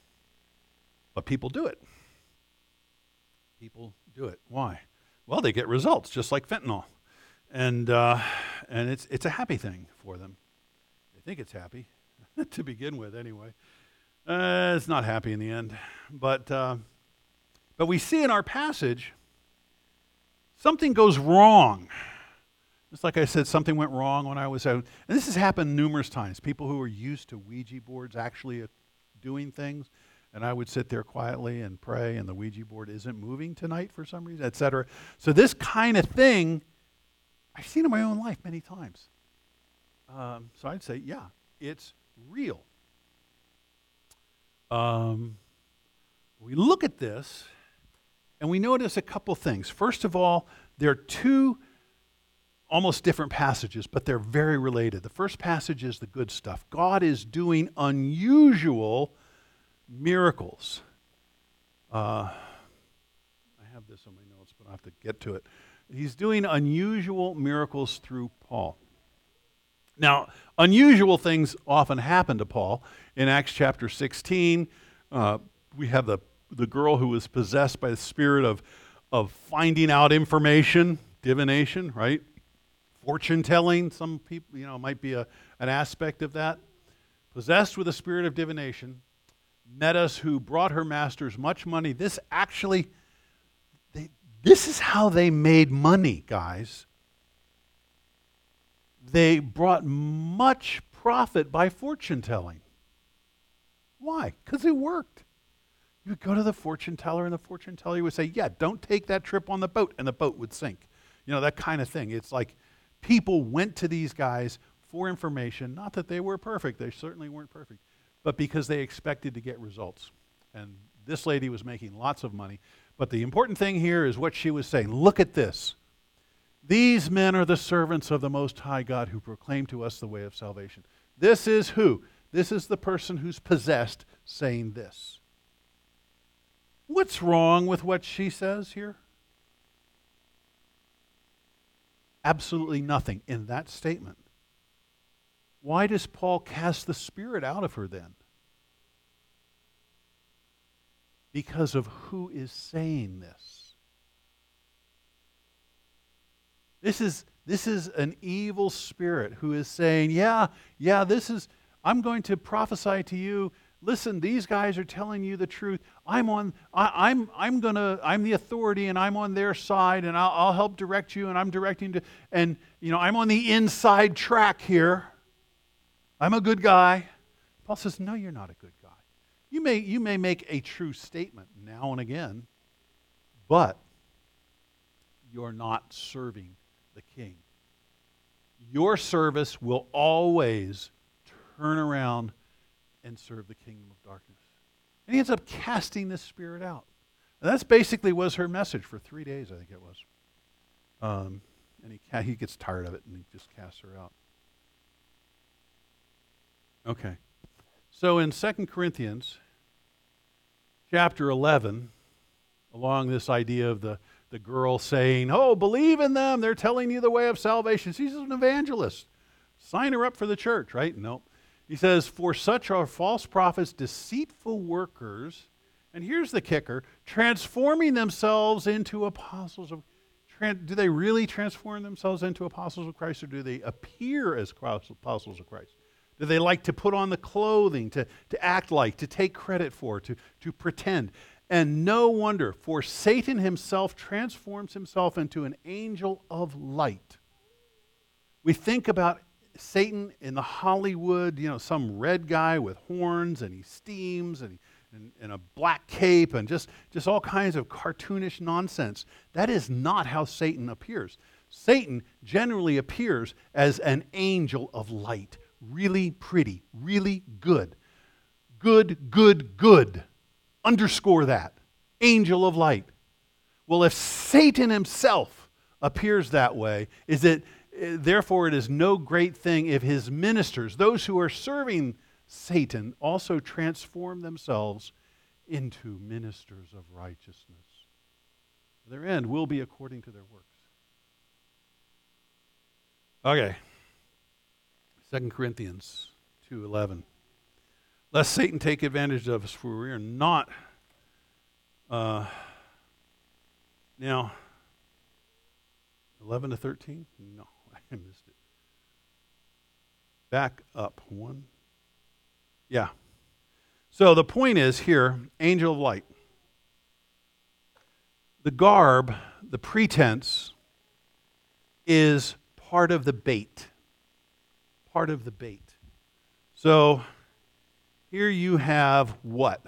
But people do it. People do it. Why? Well, they get results, just like fentanyl. And uh, and it's it's a happy thing for them. They think it's happy, to begin with anyway. Uh, it's not happy in the end. But, uh, but we see in our passage, something goes wrong. Just like I said, something went wrong when I was out. And this has happened numerous times. People who are used to Ouija boards actually uh, doing things. And I would sit there quietly and pray, and the Ouija board isn't moving tonight for some reason, et cetera. So this kind of thing, I've seen in my own life many times. Um, so I'd say, yeah, it's real. Um, we look at this, and we notice a couple things. First of all, there are two almost different passages, but they're very related. The first passage is the good stuff. God is doing unusual miracles. Uh, I have this on my notes, but I have to get to it. He's doing unusual miracles through Paul. Now, unusual things often happen to Paul. In Acts chapter sixteen, uh, we have the, the girl who was possessed by the spirit of, of finding out information, divination, right? Fortune telling, some people, you know, might be a, an aspect of that. Possessed with a spirit of divination, Metas, who brought her masters much money. This actually, they, this is how they made money, guys. They brought much profit by fortune telling. Why? Because it worked. You would go to the fortune teller, and the fortune teller would say, yeah, don't take that trip on the boat, and the boat would sink. You know, that kind of thing. It's like people went to these guys for information, not that they were perfect. They certainly weren't perfect, but because they expected to get results. And this lady was making lots of money. But the important thing here is what she was saying. Look at this. These men are the servants of the Most High God who proclaim to us the way of salvation. This is who? This is the person who's possessed saying this. What's wrong with what she says here? Absolutely nothing in that statement. Why does Paul cast the spirit out of her then? Because of who is saying this. This is, this is an evil spirit who is saying, yeah, yeah, this is, I'm going to prophesy to you. Listen, these guys are telling you the truth. I'm on, I, I'm, I'm gonna, I'm the authority, and I'm on their side, and I'll, I'll help direct you, and I'm directing to, and you know, I'm on the inside track here. I'm a good guy. Paul says, no, you're not a good guy. You may, you may make a true statement now and again, but you're not serving the king. Your service will always turn around and serve the kingdom of darkness. And he ends up casting this spirit out. And that's basically was her message for three days, I think it was. Um, and he, he gets tired of it, and he just casts her out. Okay. So in Second Corinthians chapter eleven, along this idea of the, the girl saying, oh, believe in them, they're telling you the way of salvation. She's an evangelist. Sign her up for the church, right? No. He says, for such are false prophets, deceitful workers, and here's the kicker, transforming themselves into apostles of Christ. Do they really transform themselves into apostles of Christ, or do they appear as apostles of Christ? Do they like to put on the clothing, to, to act like, to take credit for, to, to pretend? And no wonder, for Satan himself transforms himself into an angel of light. We think about Satan in the Hollywood, you know, some red guy with horns, and he steams, and, he, and, and a black cape, and just, just all kinds of cartoonish nonsense. That is not how Satan appears. Satan generally appears as an angel of light. Really pretty, really good. Good, good, good. Underscore that. Angel of light. Well, if Satan himself appears that way, is it therefore it is no great thing if his ministers, those who are serving Satan, also transform themselves into ministers of righteousness. Their end will be according to their works. Okay. Second Corinthians two eleven. Lest Satan take advantage of us, for we are not. Uh, now, eleven to thirteen? No, I missed it. Back up one. Yeah. So the point is here, angel of light. The garb, the pretense, is part of the bait. Part of the bait. So here you have what?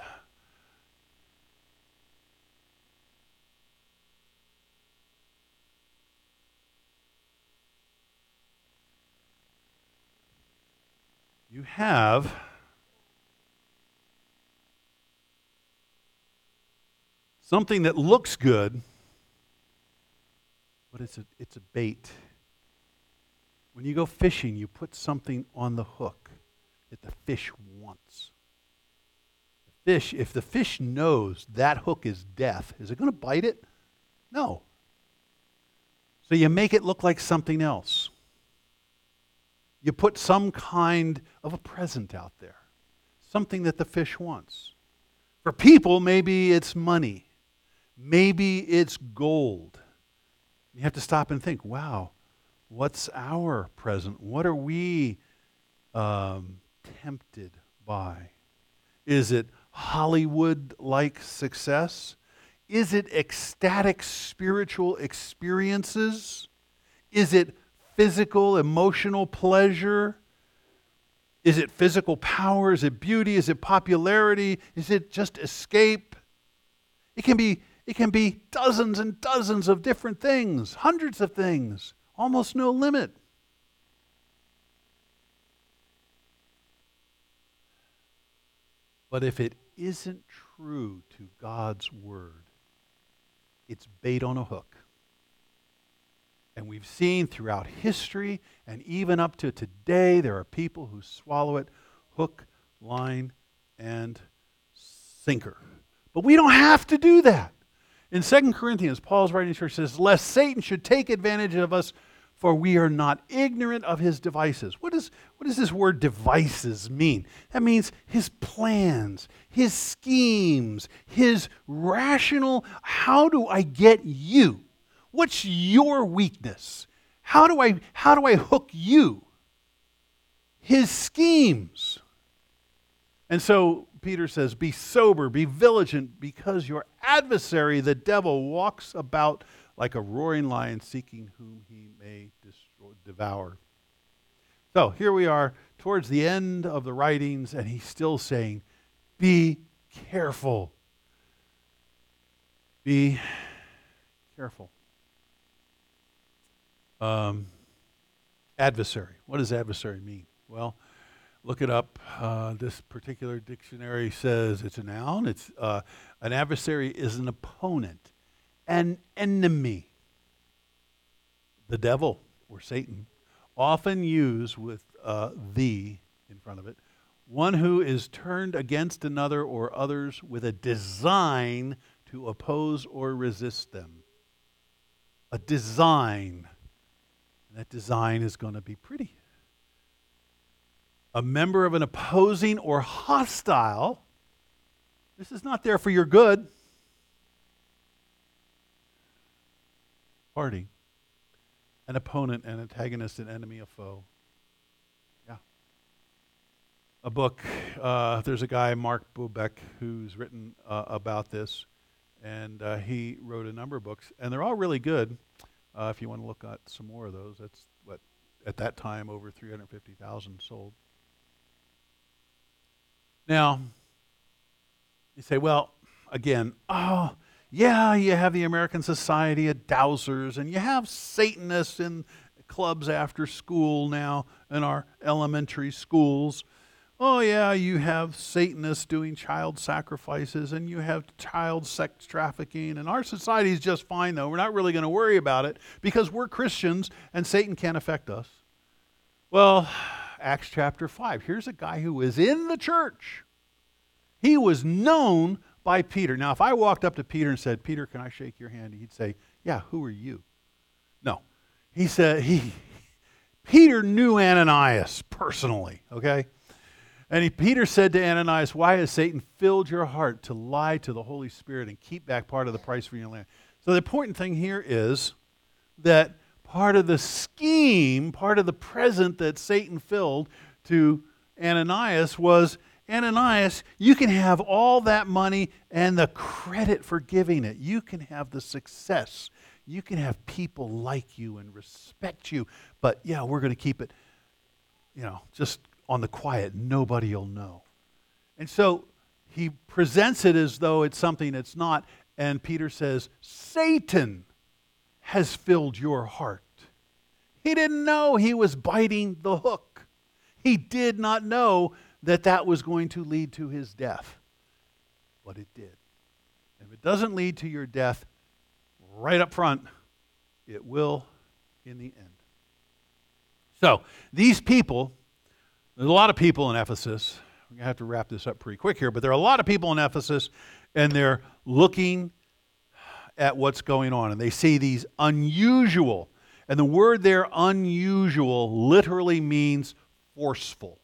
You have something that looks good, but it's a, it's a bait. When you go fishing, you put something on the hook that the fish wants. The fish, if the fish knows that hook is death, is it going to bite it? No. So you make it look like something else. You put some kind of a present out there, something that the fish wants. For people, maybe it's money. Maybe it's gold. You have to stop and think, wow, what's our present? What are we um, tempted by? Is it Hollywood-like success? Is it ecstatic spiritual experiences? Is it physical, emotional pleasure? Is it physical power? Is it beauty? Is it popularity? Is it just escape? It can be, it can be dozens and dozens of different things, hundreds of things, almost no limit. But if it isn't true to God's word, it's bait on a hook. And we've seen throughout history and even up to today, there are people who swallow it hook, line, and sinker. But we don't have to do that. In Second Corinthians, Paul's writing to the church says, lest Satan should take advantage of us, For we are not ignorant of his devices. What, is, what does this word devices mean? That means his plans, his schemes, his rational, how do I get you? What's your weakness? How do I, how do I hook you? His schemes. And so Peter says, be sober, be vigilant, because your adversary, the devil, walks about like a roaring lion seeking whom he may destroy, devour. So here we are towards the end of the writings, and he's still saying, be careful. Be careful. Um, adversary. What does adversary mean? Well, look it up. Uh, this particular dictionary says it's a noun. It's uh, an adversary is an opponent, an enemy. The devil, or Satan, often used with uh, the in front of it, one who is turned against another or others with a design to oppose or resist them. A design. And that design is going to be pretty. A member of an opposing or hostile. This is not there for your good. Party. An opponent, an antagonist, an enemy, a foe. Yeah. A book. Uh, there's a guy, Mark Bubeck, who's written uh, about this. And uh, he wrote a number of books. And they're all really good. Uh, if you want to look at some more of those, that's what, at that time, over three hundred fifty thousand sold. Now, you say, well, again, oh, yeah, you have the American Society of Dowsers, and you have Satanists in clubs after school now in our elementary schools. Oh, yeah, you have Satanists doing child sacrifices, and you have child sex trafficking, and our society is just fine, though. We're not really going to worry about it because we're Christians, and Satan can't affect us. Well, Acts chapter five. Here's a guy who was in the church. He was known by Peter. Now, if I walked up to Peter and said, Peter, can I shake your hand? He'd say, yeah, who are you? No. He said, he, Peter knew Ananias personally, okay? And he, Peter said to Ananias, why has Satan filled your heart to lie to the Holy Spirit and keep back part of the price for your land? So the important thing here is that part of the scheme, part of the present that Satan filled to Ananias was, Ananias, you can have all that money and the credit for giving it. You can have the success. You can have people like you and respect you. But yeah, we're going to keep it, you know, just on the quiet. Nobody will know. And so he presents it as though it's something it's not. And Peter says, Satan has filled your heart. He didn't know he was biting the hook. He did not know that that was going to lead to his death. But it did. If it doesn't lead to your death right up front, it will in the end. So, these people, there's a lot of people in Ephesus. We're going to have to wrap this up pretty quick here, but there are a lot of people in Ephesus, and they're looking at what's going on, and they see these unusual, and the word there, unusual, literally means forceful.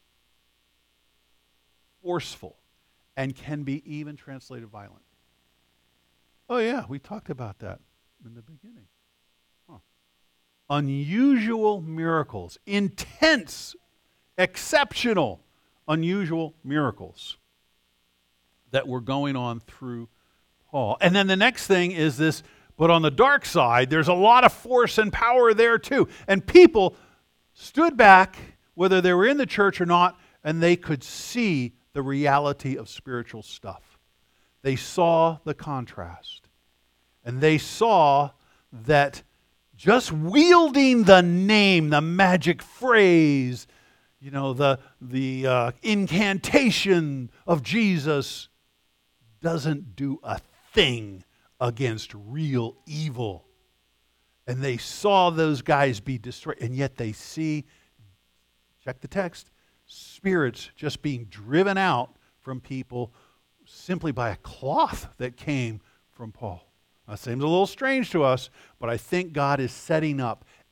Forceful, and can be even translated violent. Oh yeah, we talked about that in the beginning. Huh. Unusual miracles, intense, exceptional, unusual miracles that were going on through Paul. And then the next thing is this, but on the dark side, there's a lot of force and power there too. And people stood back, whether they were in the church or not, and they could see the reality of spiritual stuff. They saw the contrast. And they saw that just wielding the name, the magic phrase, you know, the, the uh, incantation of Jesus doesn't do a thing against real evil. And they saw those guys be destroyed. And yet they see, check the text, spirits just being driven out from people simply by a cloth that came from Paul. That seems a little strange to us, but I think God is setting up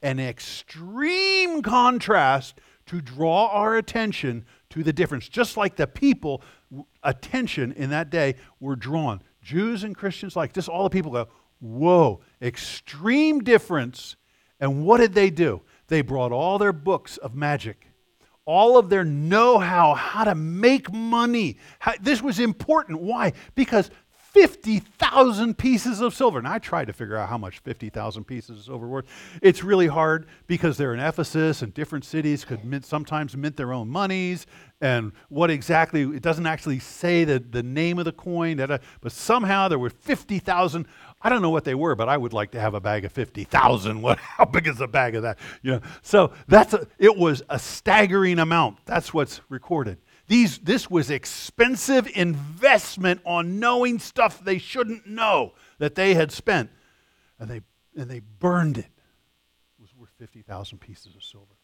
an extreme contrast to draw our attention to the difference. Just like the people, attention in that day were drawn. Jews and Christians, like just all the people go, whoa, extreme difference. And what did they do? They brought all their books of magic, all of their know-how, how to make money. How, this was important. Why? Because fifty thousand pieces of silver. Now, I tried to figure out how much fifty thousand pieces of silver were worth. It's really hard because they're in Ephesus and different cities could mint, sometimes mint their own monies. And what exactly, it doesn't actually say the, the name of the coin, that, uh, but somehow there were fifty thousand. I don't know what they were, but I would like to have a bag of fifty thousand. What? How big is a bag of that? You know, so that's a, it was a staggering amount. That's what's recorded. These, this was expensive investment on knowing stuff they shouldn't know that they had spent. And they, and they burned it. It was worth fifty thousand pieces of silver.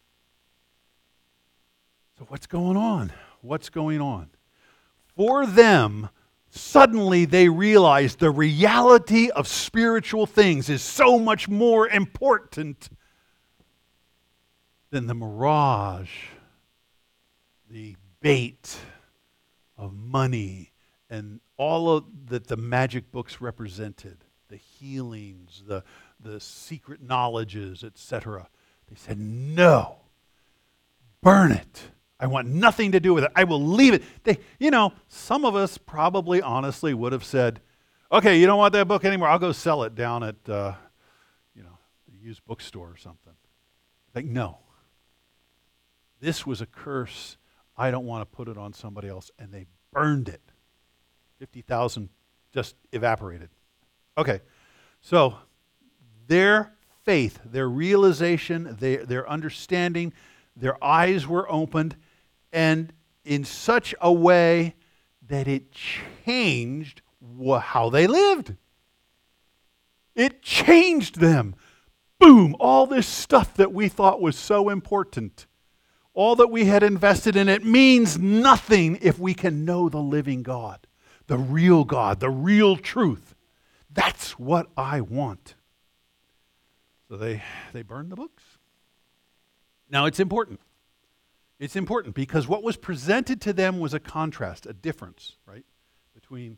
So what's going on? What's going on? For them, suddenly they realized the reality of spiritual things is so much more important than the mirage, the bait of money and all of that the magic books represented, the healings, the, the secret knowledges, et cetera. They said, no, burn it. I want nothing to do with it. I will leave it. They, you know, some of us probably honestly would have said, okay, you don't want that book anymore. I'll go sell it down at, uh, you know, the used bookstore or something. Like, no. This was a curse. I don't want to put it on somebody else. And they burned it. fifty thousand just evaporated. Okay, so their faith, their realization, their, their understanding, their eyes were opened, and in such a way that it changed wh- how they lived. It changed them. Boom, all this stuff that we thought was so important, all that we had invested in it means nothing if we can know the living God, the real God, the real truth. That's what I want. So they, they burned the books. Now it's important. It's important because what was presented to them was a contrast, a difference, right, between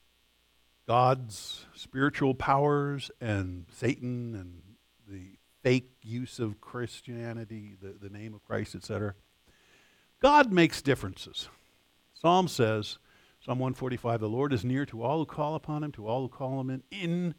God's spiritual powers and Satan and the fake use of Christianity, the, the name of Christ, et cetera. God makes differences. Psalm says, Psalm one forty-five, the Lord is near to all who call upon him, to all who call him in. in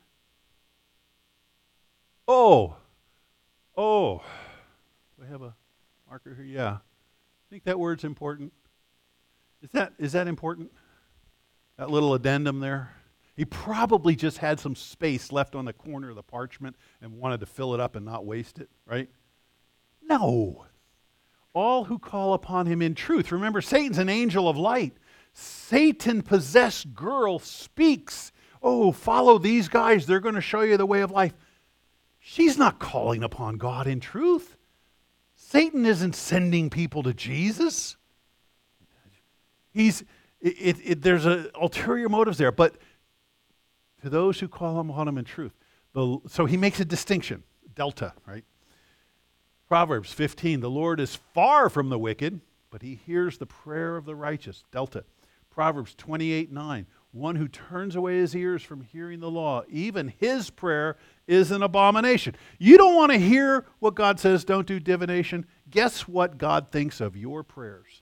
oh, oh, do I have a marker here? Yeah. I think that word's important. Is that is that important? That little addendum there? He probably just had some space left on the corner of the parchment and wanted to fill it up and not waste it, right? No. All who call upon him in truth. Remember, Satan's an angel of light. Satan-possessed girl speaks. Oh, follow these guys. They're going to show you the way of life. She's not calling upon God in truth. Satan isn't sending people to Jesus. He's, it, it, it, there's a ulterior motives there, but to those who call upon him in truth. The, so he makes a distinction, delta, right? Proverbs fifteen, the Lord is far from the wicked, but he hears the prayer of the righteous, delta. Proverbs twenty-eight nine, one who turns away his ears from hearing the law, even his prayer is an abomination. You don't want to hear what God says, don't do divination. Guess what God thinks of your prayers?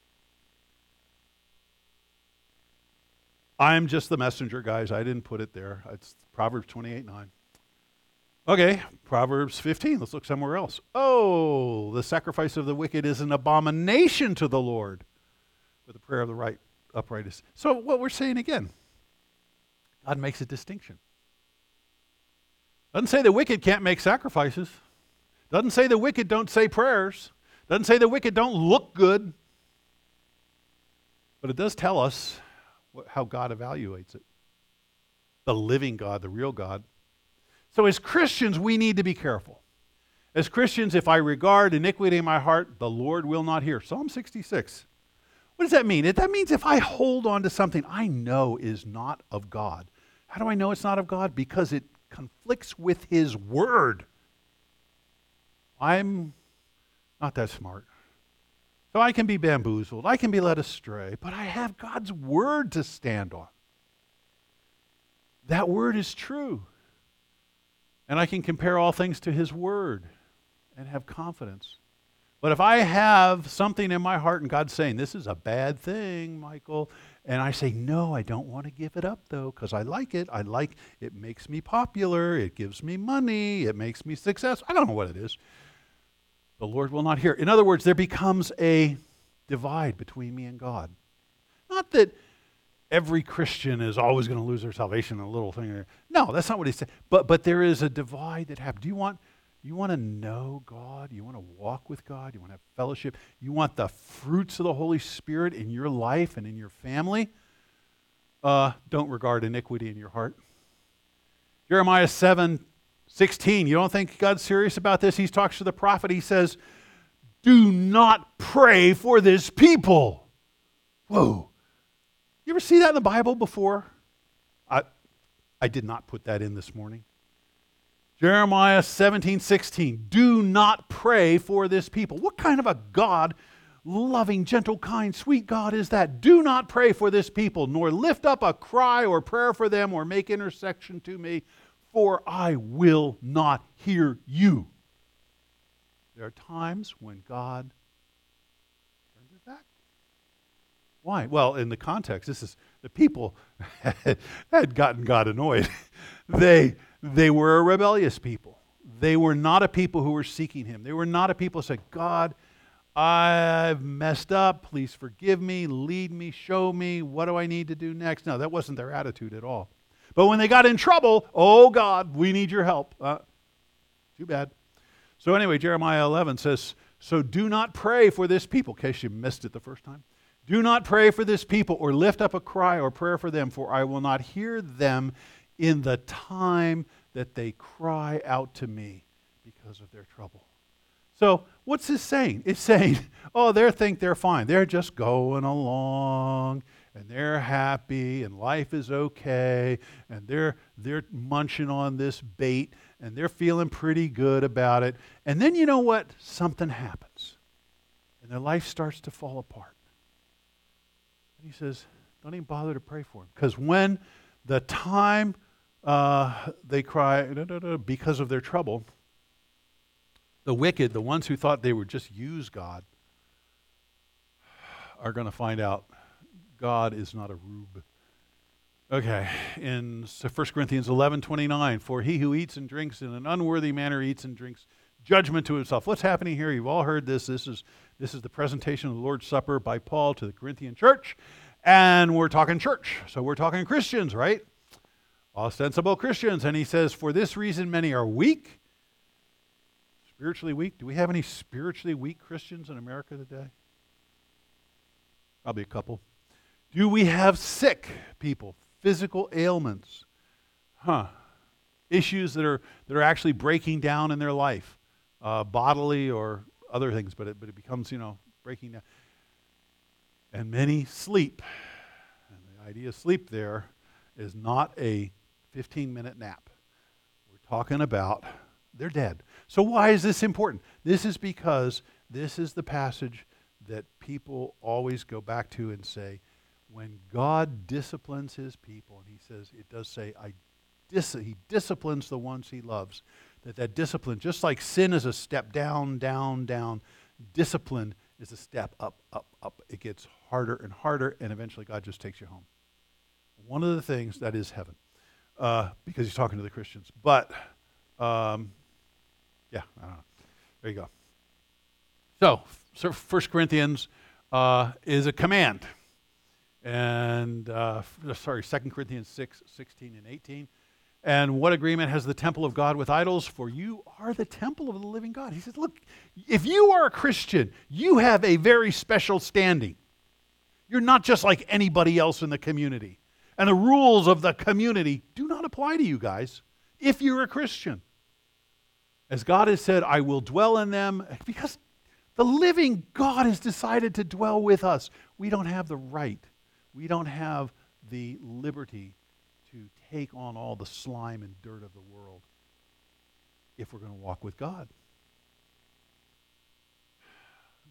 I'm just the messenger, guys. I didn't put it there. It's Proverbs twenty-eight nine. Okay, Proverbs fifteen. Let's look somewhere else. Oh, the sacrifice of the wicked is an abomination to the Lord, but the prayer of the right upright is. So what we're saying again, God makes a distinction. Doesn't say the wicked can't make sacrifices. Doesn't say the wicked don't say prayers. Doesn't say the wicked don't look good. But it does tell us what, how God evaluates it. The living God, the real God. So as Christians, we need to be careful. As Christians, if I regard iniquity in my heart, the Lord will not hear. Psalm sixty-six. What does that mean? That means if I hold on to something I know is not of God. How do I know it's not of God? Because it conflicts with his word. I'm not that smart. So I can be bamboozled. I can be led astray. But I have God's word to stand on. That word is true. And I can compare all things to his word and have confidence. But if I have something in my heart and God's saying, this is a bad thing, Michael, and I say, no, I don't want to give it up, though, because I like it. I like it makes me popular. It gives me money. It makes me successful. I don't know what it is. The Lord will not hear. In other words, there becomes a divide between me and God. Not that every Christian is always going to lose their salvation in a little thing. No, that's not what he said. But but there is a divide that happens. Do you want you want to know God? You want to walk with God? You want to have fellowship? You want the fruits of the Holy Spirit in your life and in your family? Uh, don't regard iniquity in your heart. Jeremiah seven sixteen. You don't think God's serious about this? He talks to the prophet. He says, do not pray for this people. Whoa. You ever see that in the Bible before? I, I did not put that in this morning. Jeremiah seventeen sixteen. Do not pray for this people. What kind of a God, loving, gentle, kind, sweet God is that? Do not pray for this people, nor lift up a cry or prayer for them, or make intercession to me, for I will not hear you. There are times when God turns his back. Why? Well, in the context, this is the people had gotten God annoyed. they, they were a rebellious people. They were not a people who were seeking him. They were not a people who said, God, I've messed up. Please forgive me, lead me, show me. What do I need to do next? No, that wasn't their attitude at all. But when they got in trouble, oh God, we need your help. Uh, too bad. So anyway, Jeremiah eleven says, so do not pray for this people, in case you missed it the first time. Do not pray for this people or lift up a cry or prayer for them, for I will not hear them in the time that they cry out to me because of their trouble. So what's this saying? It's saying, oh, they think they're fine. They're just going along and they're happy and life is okay and they're they're munching on this bait and they're feeling pretty good about it. And then you know what? Something happens and their life starts to fall apart. And he says, don't even bother to pray for them. Because when the time uh, they cry da, da, da, because of their trouble, the wicked, the ones who thought they would just use God, are going to find out God is not a rube. Okay, in First Corinthians eleven twenty-nine, for he who eats and drinks in an unworthy manner eats and drinks judgment to himself. What's happening here? You've all heard this. This is this is the presentation of the Lord's Supper by Paul to the Corinthian church. And we're talking church. So we're talking Christians, right? Ostensible Christians. And he says, for this reason many are weak. Spiritually weak. Do we have any spiritually weak Christians in America today? Probably a couple. Do we have sick people? Physical ailments? Huh. Issues that are that are actually breaking down in their life. Uh, bodily or other things, but it, but it becomes, you know, breaking down. And many sleep. And the idea of sleep there is not a fifteen-minute nap. We're talking about they're dead. So why is this important? This is because this is the passage that people always go back to and say, when God disciplines his people, and he says, it does say, I dis- he disciplines the ones he loves, that that discipline, just like sin is a step down, down, down, discipline is a step up, up, up. It gets harder and harder, and eventually God just takes you home. One of the things, that is heaven, uh, because he's talking to the Christians. But, um, yeah, I don't know. There you go. So, so First Corinthians uh, is a command. And, uh, sorry, Second Corinthians six, sixteen and eighteen. And what agreement has the temple of God with idols? For you are the temple of the living God. He says, look, if you are a Christian, you have a very special standing. You're not just like anybody else in the community. And the rules of the community do not apply to you guys if you're a Christian. As God has said, I will dwell in them, because the living God has decided to dwell with us. We don't have the right. We don't have the liberty to take on all the slime and dirt of the world if we're going to walk with God.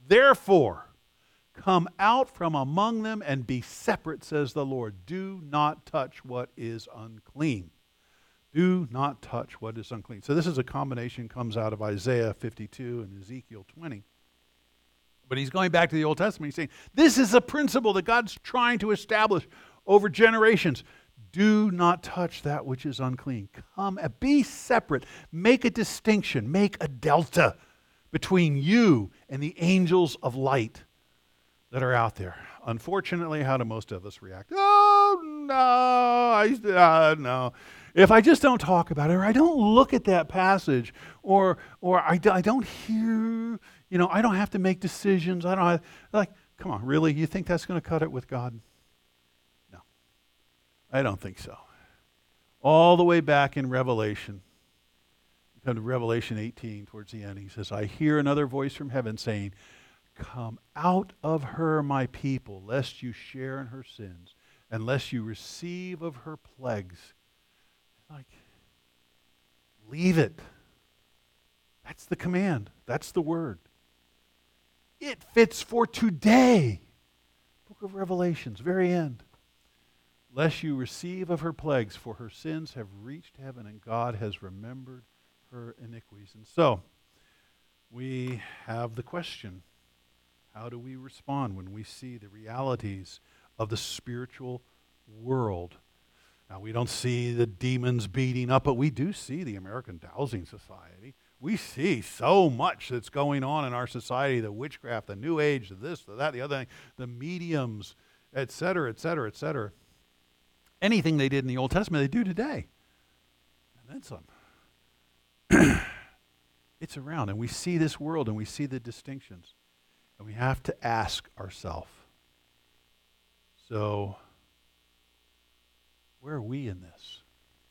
Therefore, come out from among them and be separate, says the Lord. Do not touch what is unclean. Do not touch what is unclean. So this is a combination, comes out of Isaiah fifty-two and Ezekiel twenty. But he's going back to the Old Testament. He's saying, this is a principle that God's trying to establish over generations. Do not touch that which is unclean. Come, be separate. Make a distinction. Make a delta between you and the angels of light that are out there. Unfortunately, how do most of us react? Oh, no, I, uh, no. If I just don't talk about it, or I don't look at that passage, or or I, I don't hear, you know, I don't have to make decisions. I don't have, like, come on, really? You think that's going to cut it with God? No, I don't think so. All the way back in Revelation, come to Revelation eighteen, towards the end, he says, I hear another voice from heaven saying, come out of her, my people, lest you share in her sins, and lest you receive of her plagues. Like, leave it. That's the command. That's the word. It fits for today. Book of Revelations, very end. Lest you receive of her plagues, for her sins have reached heaven, and God has remembered her iniquities. And so, we have the question, how do we respond when we see the realities of the spiritual world? Now, we don't see the demons beating up, but we do see the American Dowsing Society. We see so much that's going on in our society, the witchcraft, the New Age, the this, the that, the other thing, the mediums, et cetera, et cetera, et cetera. Anything they did in the Old Testament, they do today. And then some. It's around, and we see this world, and we see the distinctions. And we have to ask ourselves, so where are we in this?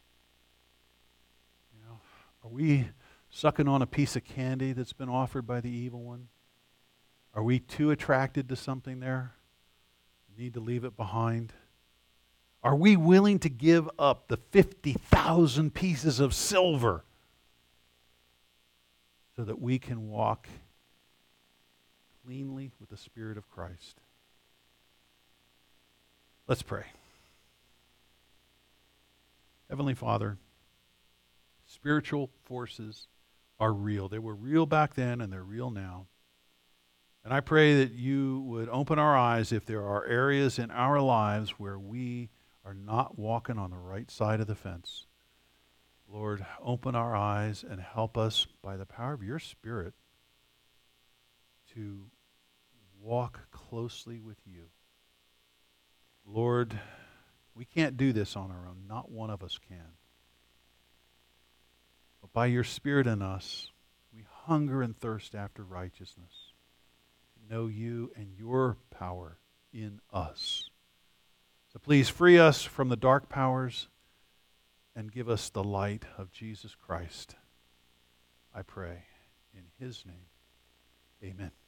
You know, are we sucking on a piece of candy that's been offered by the evil one? Are we too attracted to something there? Need to leave it behind? Are we willing to give up the fifty thousand pieces of silver so that we can walk cleanly with the Spirit of Christ? Let's pray. Heavenly Father, spiritual forces are real. They were real back then and they're real now. And I pray that you would open our eyes if there are areas in our lives where we are not walking on the right side of the fence. Lord, open our eyes and help us by the power of your Spirit to walk closely with you. Lord, we can't do this on our own. Not one of us can. But by your Spirit in us, we hunger and thirst after righteousness. To know you and your power in us. So please free us from the dark powers and give us the light of Jesus Christ. I pray in his name. Amen.